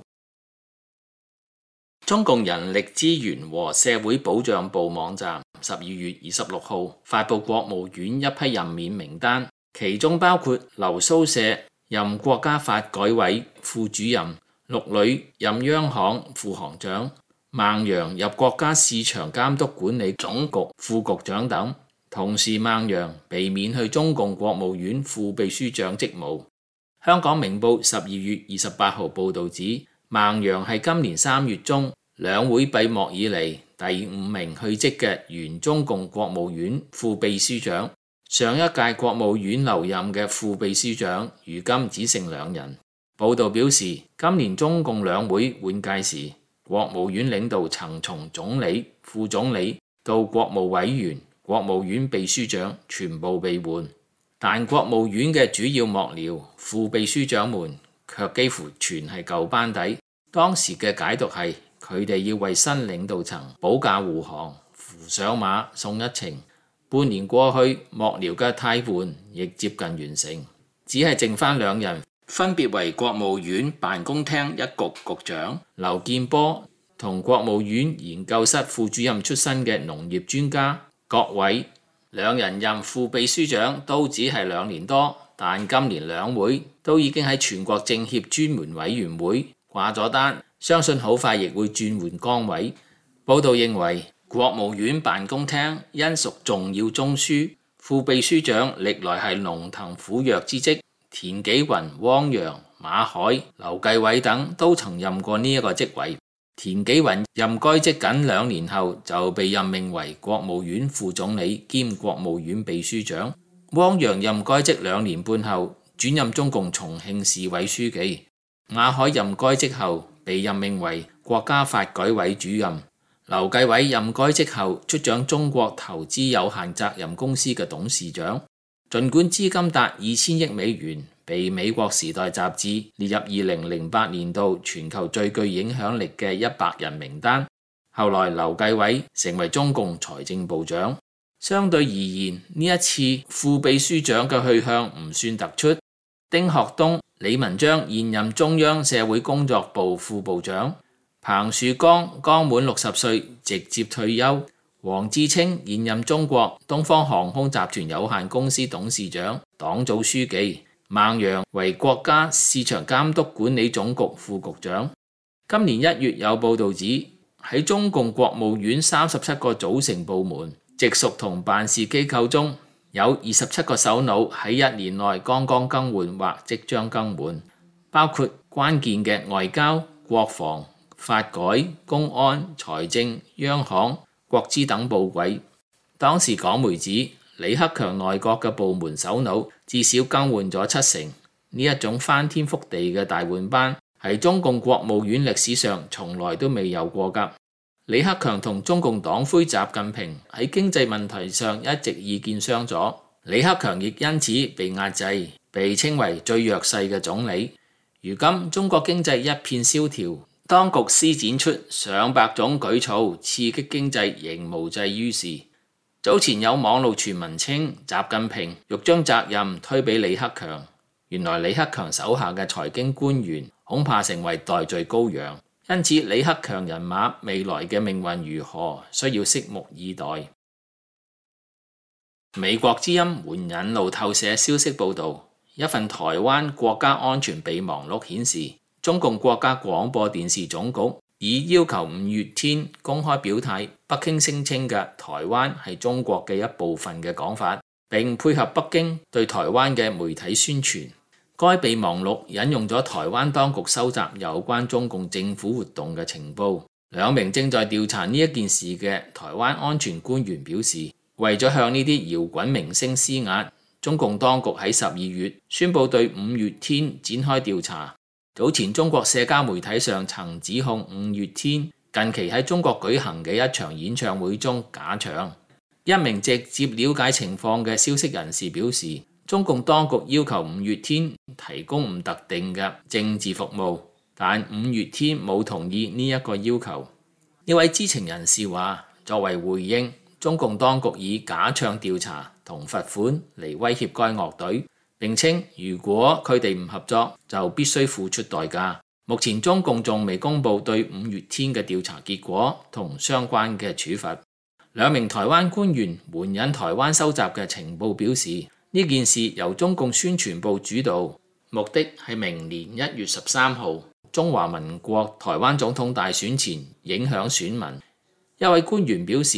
中共人力資源和社會保障部網站十二月二十六號發布國務院一批任免名單，其中包括劉蘇社任國家發改委副主任，陸磊任央行副行長，孟陽入國家市場監督管理總局副局長等。 同時孟陽被免去中共國務院副秘書長職務。香港明報十二月二十八號報導指，孟陽係今年三月中兩會閉幕以嚟第五名去職嘅原中共國務院副秘書長。上一屆國務院留任嘅副秘書長，如今只剩兩人。報導表示，今年中共兩會換屆時，國務院領導層從總理、副總理到國務委員、國務院秘書長全部被換，但國務院嘅主要幕僚、副秘書長們卻幾乎全係舊班底。當時嘅解讀係，佢哋要為新領導層保駕護航、扶上馬送一程。半年過去，幕僚嘅替換亦接近完成，只係剩翻兩人，分別為國務院辦公廳一局局長劉建波同國務院研究室副主任出身嘅農業專家郭偉。兩人任副秘書長都只係兩年多，但今年兩會都已經喺全國政協專門委員會掛咗單，相信好快亦會轉換崗位。報道認為，國務院辦公廳因屬重要中樞，副秘書長歷來係龍騰虎躍之職，田紀雲、汪洋、馬海、劉繼偉等都曾任過呢一個職位。田紀雲任該職僅兩年後就被任命為國務院副總理兼國務院秘書長，汪洋任該職兩年半後轉任中共重慶市委書記，馬海任該職後被任命為國家發改委主任。劉繼偉任該職後出掌中國投資有限責任公司嘅董事長。儘管資金達二千億美元，被美國時代雜誌列入二零零八年度全球最具影響力嘅一百人名單。後來劉繼偉成為中共財政部長。相對而言，呢一次副秘書長嘅去向唔算突出。丁學東、李文章現任中央社會工作部副部長。彭樹剛剛滿六十歲，直接退休。黃志清現任中國東方航空集團有限公司董事長、黨組書記。孟陽為國家市場監督管理總局副局長。今年一月有報導指，喺中共國務院三十七個組成部門、直屬同辦事機構中，有二十七個首腦喺一年內剛剛更換或即將更換，包括關鍵嘅外交、國防、發改、公安、財政、央行、國資等部委。當時港媒指，李克強內閣嘅部門首腦至少更換咗七成。呢一種翻天覆地嘅大換班，係中共國務院歷史上從來都未有過㗎。李克強同中共黨魁習近平喺經濟問題上一直意見相左，李克強亦因此被壓制，被稱為最弱勢嘅總理。如今中國經濟一片蕭條，當局施展出上百種舉措刺激經濟，仍無濟於事。早前有網路傳聞稱習近平欲將責任推俾李克強，原來李克強手下嘅財經官員恐怕成為代罪羔羊，因此李克強人馬未來嘅命運如何，需要拭目以待。美國之音援引路透社消息報導，一份台灣國家安全備忘錄顯示，中共國家廣播電視總局已要求五月天公開表態北京聲稱嘅台灣係中國嘅一部分嘅講法，並配合北京對台灣嘅媒體宣傳。該備忘錄引用咗台灣當局收集有關中共政府活動嘅情報。兩名正在調查呢一件事嘅台灣安全官員表示，為咗向呢啲搖滾明星施壓，中共當局喺十二月宣布對五月天展開調查。早前中國社交媒體上曾指控五月天近期喺中國舉行嘅一場演唱會中假唱。一名直接了解情況嘅消息人士表示，中共當局要求五月天提供唔特定嘅政治服務，但五月天冇同意呢一個要求。呢位知情人士話，作為回應，中共當局以假唱調查同罰款嚟威脅該樂隊，並稱如果佢哋唔合作，就必須付出代價。目前中共仲未公布對五月天嘅調查結果同相關嘅處罰。兩名台灣官員援引台灣收集嘅情報表示，呢件事由中共宣傳部主導，目的係明年一月十三號中華民國台灣總統大選前影響選民。一位官員表示，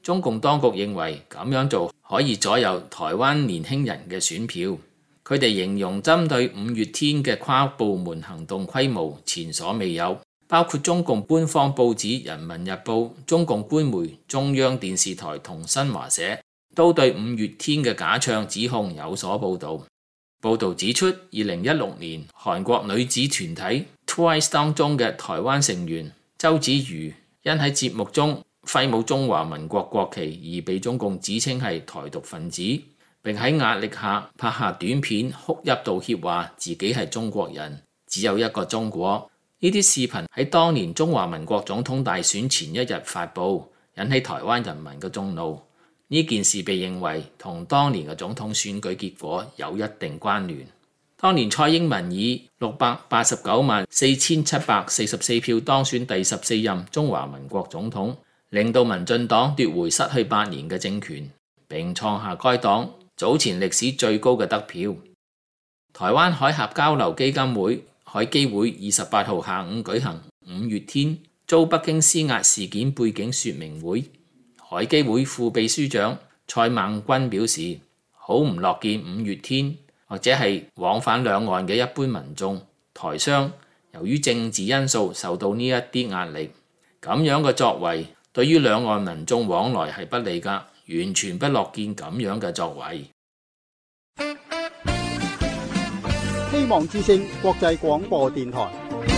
中共當局認為咁樣做可以左右台灣年輕人嘅選票。佢哋形容針對五月天嘅跨部門行動規模前所未有，包括中共官方報紙《人民日報》、中共官媒中央電視台同新華社都對五月天嘅假唱指控有所報導。報導指出，二零一六年韓國女子團體 Twice 當中嘅台灣成員周子瑜因喺節目中揮舞中華民國國旗而被中共指稱係台獨分子，並喺壓力下拍下短片哭泣道歉，話自己係中國人，只有一個中國。呢啲視頻喺當年中華民國總統大選前一日發布，引起台灣人民嘅眾怒。呢件事被認為同當年嘅總統選舉結果有一定關聯。當年蔡英文以六百八十九萬四千七百四十四票當選第十四任中華民國總統，令到民進黨奪回失去八年嘅政權，並創下該黨早前歷史最高嘅得票。台灣海峽交流基金會海基會二十八號下午舉行五月天遭北京施壓事件背景說明會。海基會副秘書長蔡孟君表示，好唔樂見五月天或者係往返兩岸嘅一般民眾、台商由於政治因素受到呢一啲壓力，咁樣嘅作為對於兩岸民眾往來係不利㗎，完全不樂見咁樣嘅作為。 希望之聲國際廣播電台。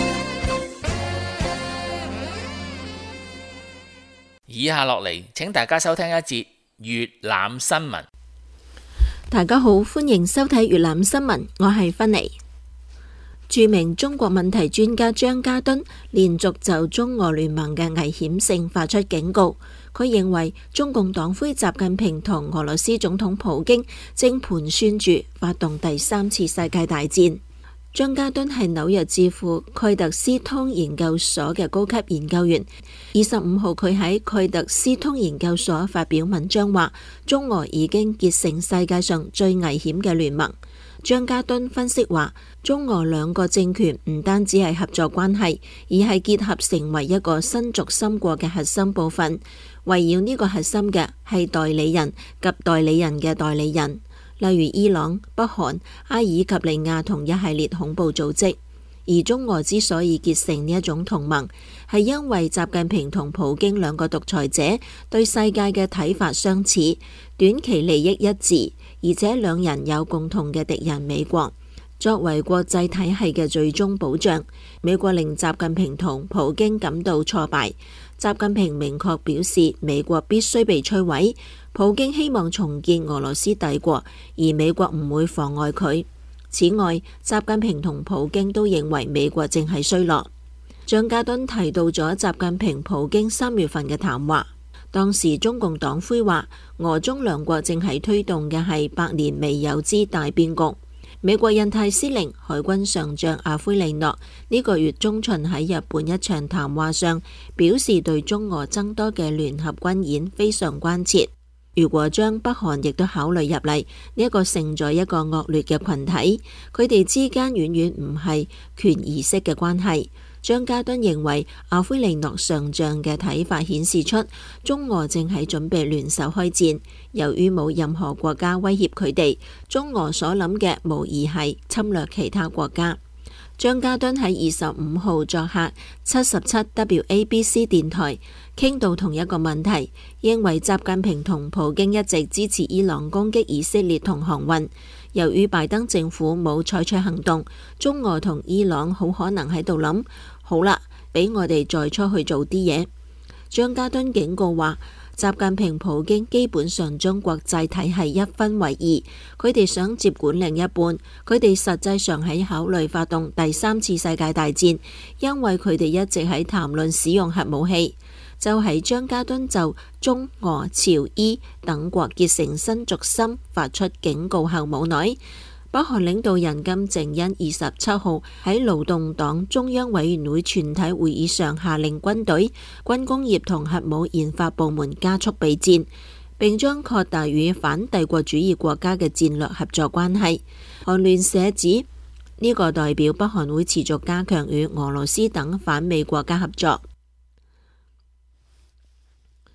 以下落嚟，請大家收聽一節粵覽新聞。 大家好，歡迎收睇粵覽新聞，我係芬妮。著名中國問題專家張家敦連續就中俄聯盟嘅危險性發出警告。佢認為中共黨魁習近平同俄羅斯總統普京正盤算住發動第三次世界大戰。張家敦係紐約智庫蓋特斯通研究所嘅高級研究員。二十五號佢喺蓋特斯通研究所發表文章話，中俄已經結成世界上最危險嘅聯盟。張家敦分析話，中俄兩個政權唔單止係合作關係，而係結合成為一個新軸心國嘅核心部分。圍繞呢個核心嘅係代理人及代理人嘅代理人，例如伊朗、北韓、阿爾及利亞同一系列恐怖組織。而中俄之所以結成呢一種同盟，係因為習近平同普京兩個獨裁者對世界嘅睇法相似，短期利益一致，而且兩人有共同嘅敵人美國。作為國際體系嘅最終保障，美國令習近平同普京感到挫敗。習近平明確表示，美國必須被摧毀。普京希望重建俄羅斯帝國，而美國唔會妨礙佢。此外，習近平同普京都認為美國正係衰落。張家敦提到咗習近平普京三月份嘅談話，當時中共黨魁話，俄中兩國正係推動嘅係百年未有之大變局。美國印太司令海軍上將阿奎利諾呢個月中旬喺日本一場談話上表示，對中俄增多嘅聯合軍演非常關切。如果將北韓亦都考慮入嚟，呢一個成咗一個惡劣嘅群體，佢哋之間遠遠唔係權宜式嘅關係。張家敦認為阿奎利諾上將嘅睇法顯示出中俄正喺準備聯手開戰。由於冇任何國家威脅佢哋，中俄所諗嘅無疑係侵略其他國家。張家敦喺二十五號作客七十七 W A B C 電台，傾到同一個問題，認為習近平同普京一直支持伊朗攻擊以色列同航運。由於拜登政府冇採取行動，中俄同伊朗好可能喺度諗，好啦，俾我哋再出去做啲嘢。張家敦警告話，習近平普京基本上將國際體系一分為二，佢哋想接管另一半，佢哋實際上喺考慮發動第三次世界大戰，因為佢哋一直喺談論使用核武器。就喺張家敦就中俄朝伊等國結成新軸心發出警告後冇耐，北韓領導人金正恩二十七號喺勞動黨中央委員會全體會議上下令軍隊、軍工業同核武研發部門加速備戰，並將擴大與反帝國主義國家嘅戰略合作關係。韓聯社指呢個代表北韓會持續加強與俄羅斯等反美國家合作。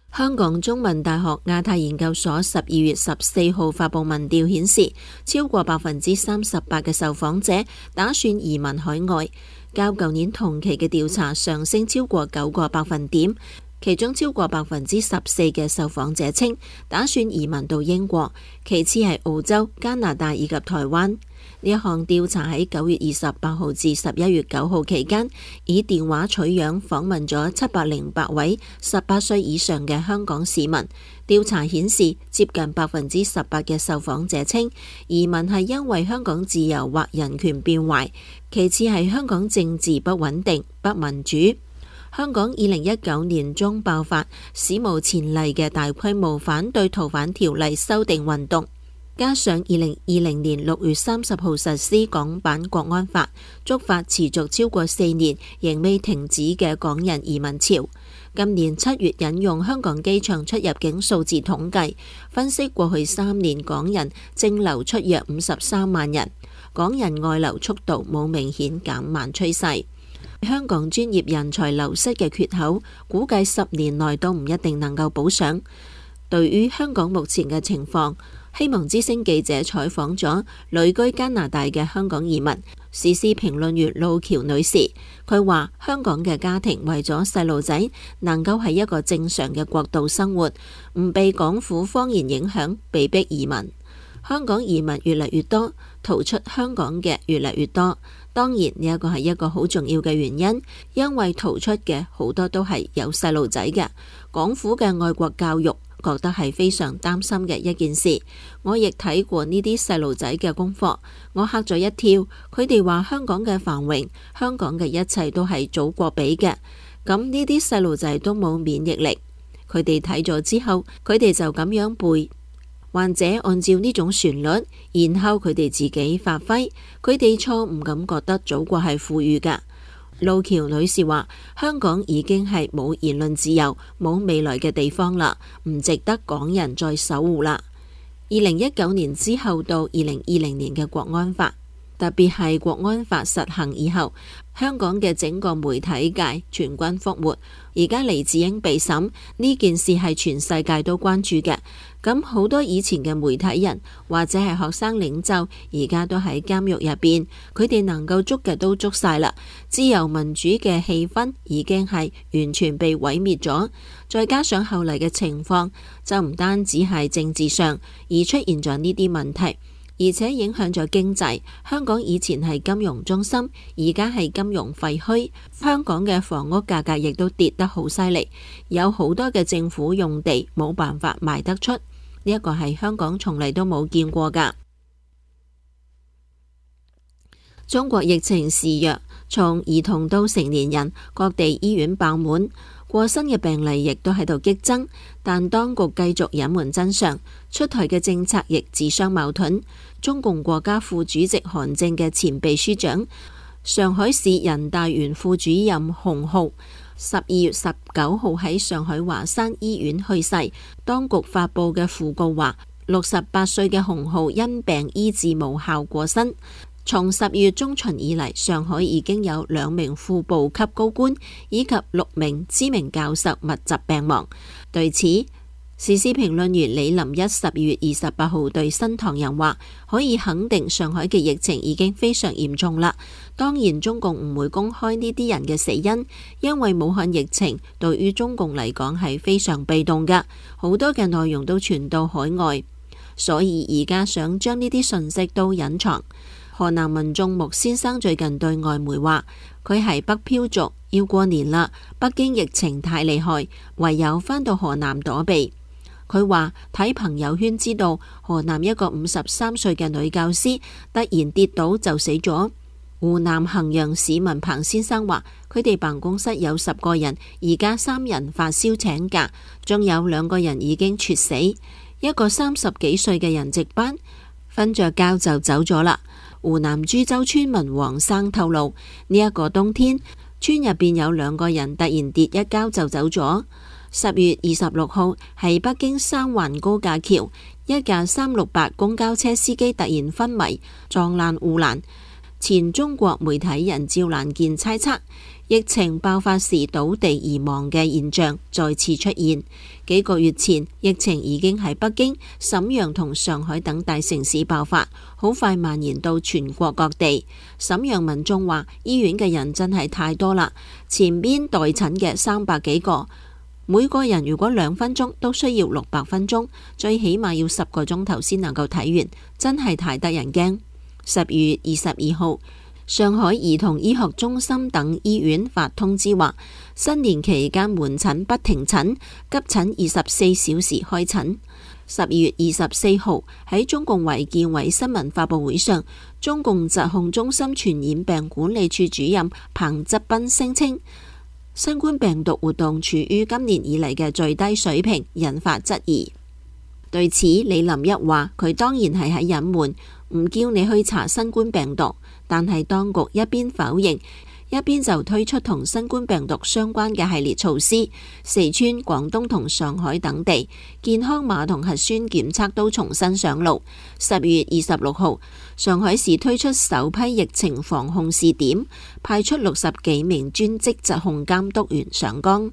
香港中文大學亞太研究所十二月十四號發佈民調顯示，超過百分之三十八嘅受訪者打算移民海外，較舊年同期嘅調查上升超過九個百分點。其中超過百分之十四嘅受訪者稱打算移民到英國，其次係澳洲、加拿大以及台灣。呢一項調查喺九月二十八號至十一月九號期間，以電話取樣訪問咗七百零八位十八歲以上嘅香港市民。調查顯示，接近百分之十八嘅受訪者稱移民係因為香港自由或人權變壞，其次係香港政治不穩定、不民主。香港二零一九年中爆發史無前例嘅大規模反對逃犯條例修訂運動，加上二零二零年六月三十號實施港版國安法，觸發持續超過四年仍未停止嘅港人移民潮。今年七月引用香港機場出入境數字統計，分析過去三年港人淨流出約五十三萬人，港人外流速度冇明顯減慢趨勢。香港專業人才流失嘅缺口，估計十年內都唔一定能夠補上。對於香港目前嘅情況，希望之聲記者採訪咗旅居加拿大嘅香港移民時事評論員路橋女士，佢話香港嘅家庭為咗細路仔能夠喺一個正常嘅國度生活，唔被港府方言影響，被逼移民。香港移民越嚟越多，逃出香港嘅越嚟越多。當然呢一個係一個好重要嘅原因，因為逃出嘅好多都係有細路仔嘅。港府嘅愛國教育覺得係非常擔心嘅一件事。我亦睇過呢啲細路仔嘅功課，我嚇咗一跳。佢哋話香港嘅繁榮，香港嘅一切都係祖國俾嘅。咁呢啲細路仔都冇免疫力，佢哋睇咗之後，佢哋就咁樣背。患者按照呢種旋律，然後佢哋自己發揮，佢哋錯誤咁覺得祖國係富裕㗎。路橋女士話：香港已經係冇言論自由、冇未來嘅地方啦，唔值得港人再守護啦。二零一九年之後到二零二零年嘅國安法，特別係國安法實行以後，香港嘅整個媒體界全軍覆沒。而家黎智英被審呢件事係全世界都關注嘅。咁好多以前嘅媒體人或者係學生領袖，而家都喺監獄入邊，佢哋能夠捉嘅都捉晒啦。自由民主嘅氣氛已經係完全被毀滅咗。再加上後嚟嘅情況，就唔單止係政治上而出現咗呢啲問題，而且影響咗經濟。香港以前係金融中心，而家係金融廢墟。香港嘅房屋價格亦都跌得好犀利，有好多嘅政府用地冇辦法賣得出。呢一個係香港從嚟都冇見過㗎。中國疫情肆虐，從兒童到成年人，各地醫院爆滿，過身嘅病例亦都喺度激增。但當局繼續隱瞞真相，出台嘅政策亦自相矛盾。中共國家副主席韓正嘅前秘書長、上海市人大原副主任洪浩十二月十九號喺上海華山醫院去世。當局發佈嘅訃告話，六十八歲嘅洪浩因病醫治無效過身。從十月中旬以嚟，上海已經有兩名副部級高官以及六名知名教授密集病亡。對此，時事評論員李林一十二月二十八號對新唐人話，可以肯定上海嘅疫情已經非常嚴重啦。當然中共唔會公開呢啲人嘅死因，因為武漢疫情對於中共嚟講係非常被動噶，好多嘅內容都傳到海外，所以而家想將呢啲信息都隱藏。河南民眾穆先生最近對外媒話，佢係北漂族，要過年啦，北京疫情太厲害，唯有返到河南躲避。佢話睇朋友圈知道，河南一個五十三歲嘅女教師突然跌倒就死咗。湖南衡陽市民彭先生話，佢哋辦公室有十個人，而家三人發燒請假，仲有兩個人已經猝死。一個三十幾歲嘅人值班，瞓着覺就走咗啦。湖南株洲村民黃生透露，呢、這、一個冬天，村入邊有兩個人突然跌一跤就走咗。十月二十六號係北京三環高架橋，一架三六八公交車司機突然昏迷撞爛護欄。前中國媒體人趙蘭健猜測， 疫情爆發時倒地而亡嘅現象再次出現。幾個月前，疫情已經喺北京、瀋陽同上海等大城市爆發，好快蔓延到全國各地。瀋陽民眾話：醫院嘅人真係太多啦，前邊待診嘅三百幾個，每個人如果兩分鐘都需要六百分鐘，最起碼要十個鐘頭先能夠睇完，真係太得人驚。十二月二十二號，上海兒童醫學中心等醫院發通知話，新年期間門診不停診，急診二十四小時開診。十二月二十四號喺中共衛健委新聞發佈會上，中共疾控中心傳染病管理處主任彭則斌聲稱，新冠病毒活動處於今年以嚟嘅最低水平，引發質疑。對此，李林一話：佢當然係喺隱瞞，唔叫你去查新冠病毒。但係當局一邊否認，一邊就推出同新冠病毒相關嘅系列措施。四川、廣東同上海等地健康碼同核酸檢測都重新上路。十二月二十六號，上海市推出首批疫情防控試點，派出六十幾名專職疾控監督員上崗。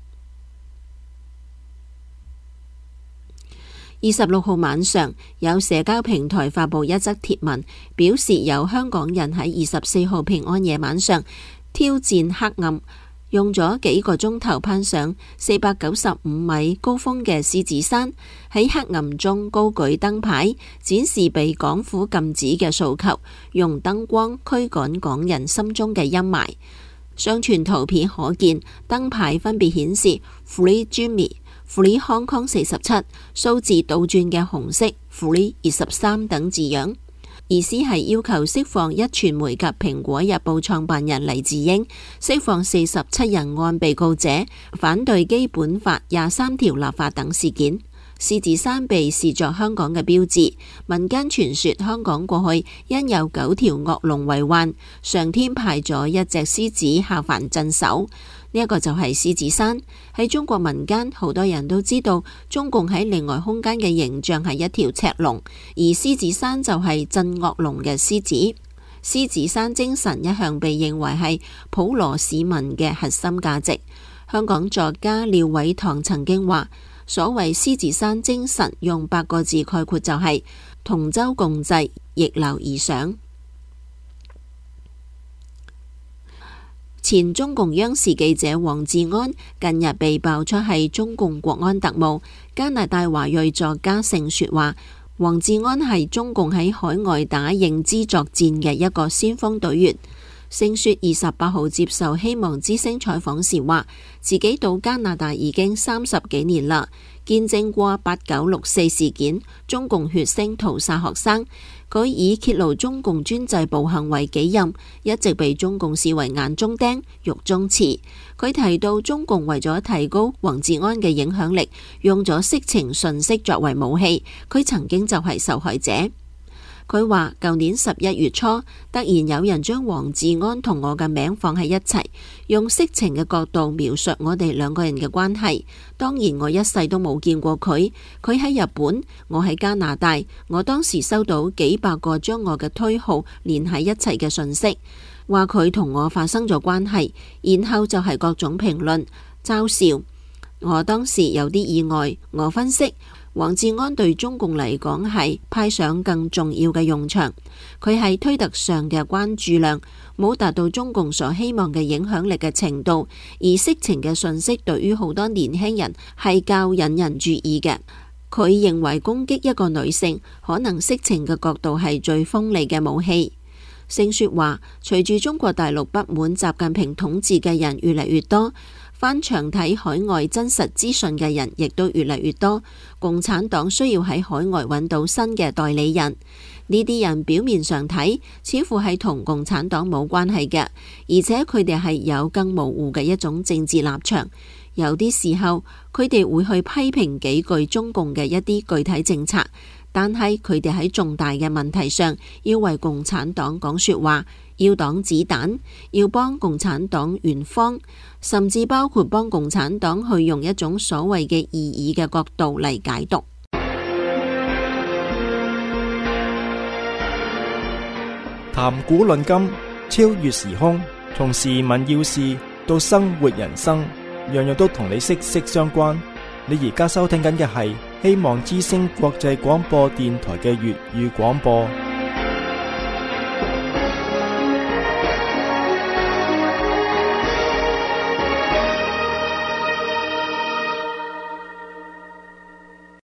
二十六號晚上，有社交平台發布一則貼文，表示有香港人喺二十四號平安夜晚上挑戰黑暗，用咗幾個鐘頭攀上四百九十五米高峰嘅獅子山，喺黑暗中高舉燈牌，展示被港府禁止嘅訴求，用燈光驅趕港人心中嘅陰霾。上傳圖片可見，燈牌分別顯示 Free Jimmy、Free Hong Kong 四十七，數字倒轉嘅紅色 Free 二十三等字樣，意思係要求釋放壹傳媒及蘋果日報創辦人黎智英，釋放四十七人案被告者，反對基本法廿三條立法等事件。獅子山被視作香港嘅標誌，民間傳說香港過去因有九條惡龍為患，上天派咗一隻獅子下凡鎮守。呢一個就係獅子山。喺中國民間，好多人都知道中共喺另外空間嘅形象係一條赤龍，而獅子山就係鎮惡龍嘅獅子。獅子山精神一向被認為係普羅市民嘅核心價值。香港作家廖偉棠曾經話，所謂獅子山精神，用八個字概括就係同舟共濟，逆流而上。前中共央視記者黃志安近日被爆出係中共國安特務。加拿大華裔作家盛雪話，黃志安係中共喺海外打認知作戰嘅一個先鋒隊員。盛雪二十八號接受希望之聲採訪時話，自己到加拿大已經三十幾年啦，見證過八九六四事件，中共血腥屠殺學生。佢以揭露中共專制暴行為己任，一直被中共視為眼中釘、肉中刺。佢提到中共為咗提高黃志安嘅影響力，用咗色情信息作為武器，佢曾經就係受害者。佢話舊年十一月初，突然有人將黃志安同我嘅名放喺一齊，用色情嘅角度描述我哋兩個人嘅關係。當然我一世都冇見過佢，佢喺日本，我喺加拿大。我當時收到幾百個將我嘅推號連喺一齊嘅信息，話佢同我發生咗關係，然後就係各種評論嘲笑。我當時有啲意外，我分析黃志安對中共嚟講係派上更重要嘅用場，佢喺推特上嘅關注量冇達到中共所希望嘅影響力嘅程度，而色情嘅信息對於好多年輕人係較引人注意嘅。佢認為攻擊一個女性，可能色情嘅角度係最鋒利嘅武器。盛雪話，隨住中國大陸不滿習近平統治嘅人越嚟越多，翻牆睇海外真實資訊嘅人亦都越嚟越多，共產黨需要喺海外揾到新嘅代理人。呢啲人表面上睇似乎係同共產黨冇關係嘅，而且佢哋係有更模糊嘅一種政治立場。有啲時候佢哋會去批評幾句中共嘅一啲具體政策，但係佢哋喺重大嘅問題上要為共產黨講說話，要擋子彈，要幫共產黨圓謊，甚至包括幫共產黨去用一種所謂嘅異議嘅角度嚟解讀。 談古論今，超越時空， 從時聞要事到生活人生，樣樣都同你息息相關。你而家收聽緊嘅係希望之聲國際廣播電台嘅粵語廣播。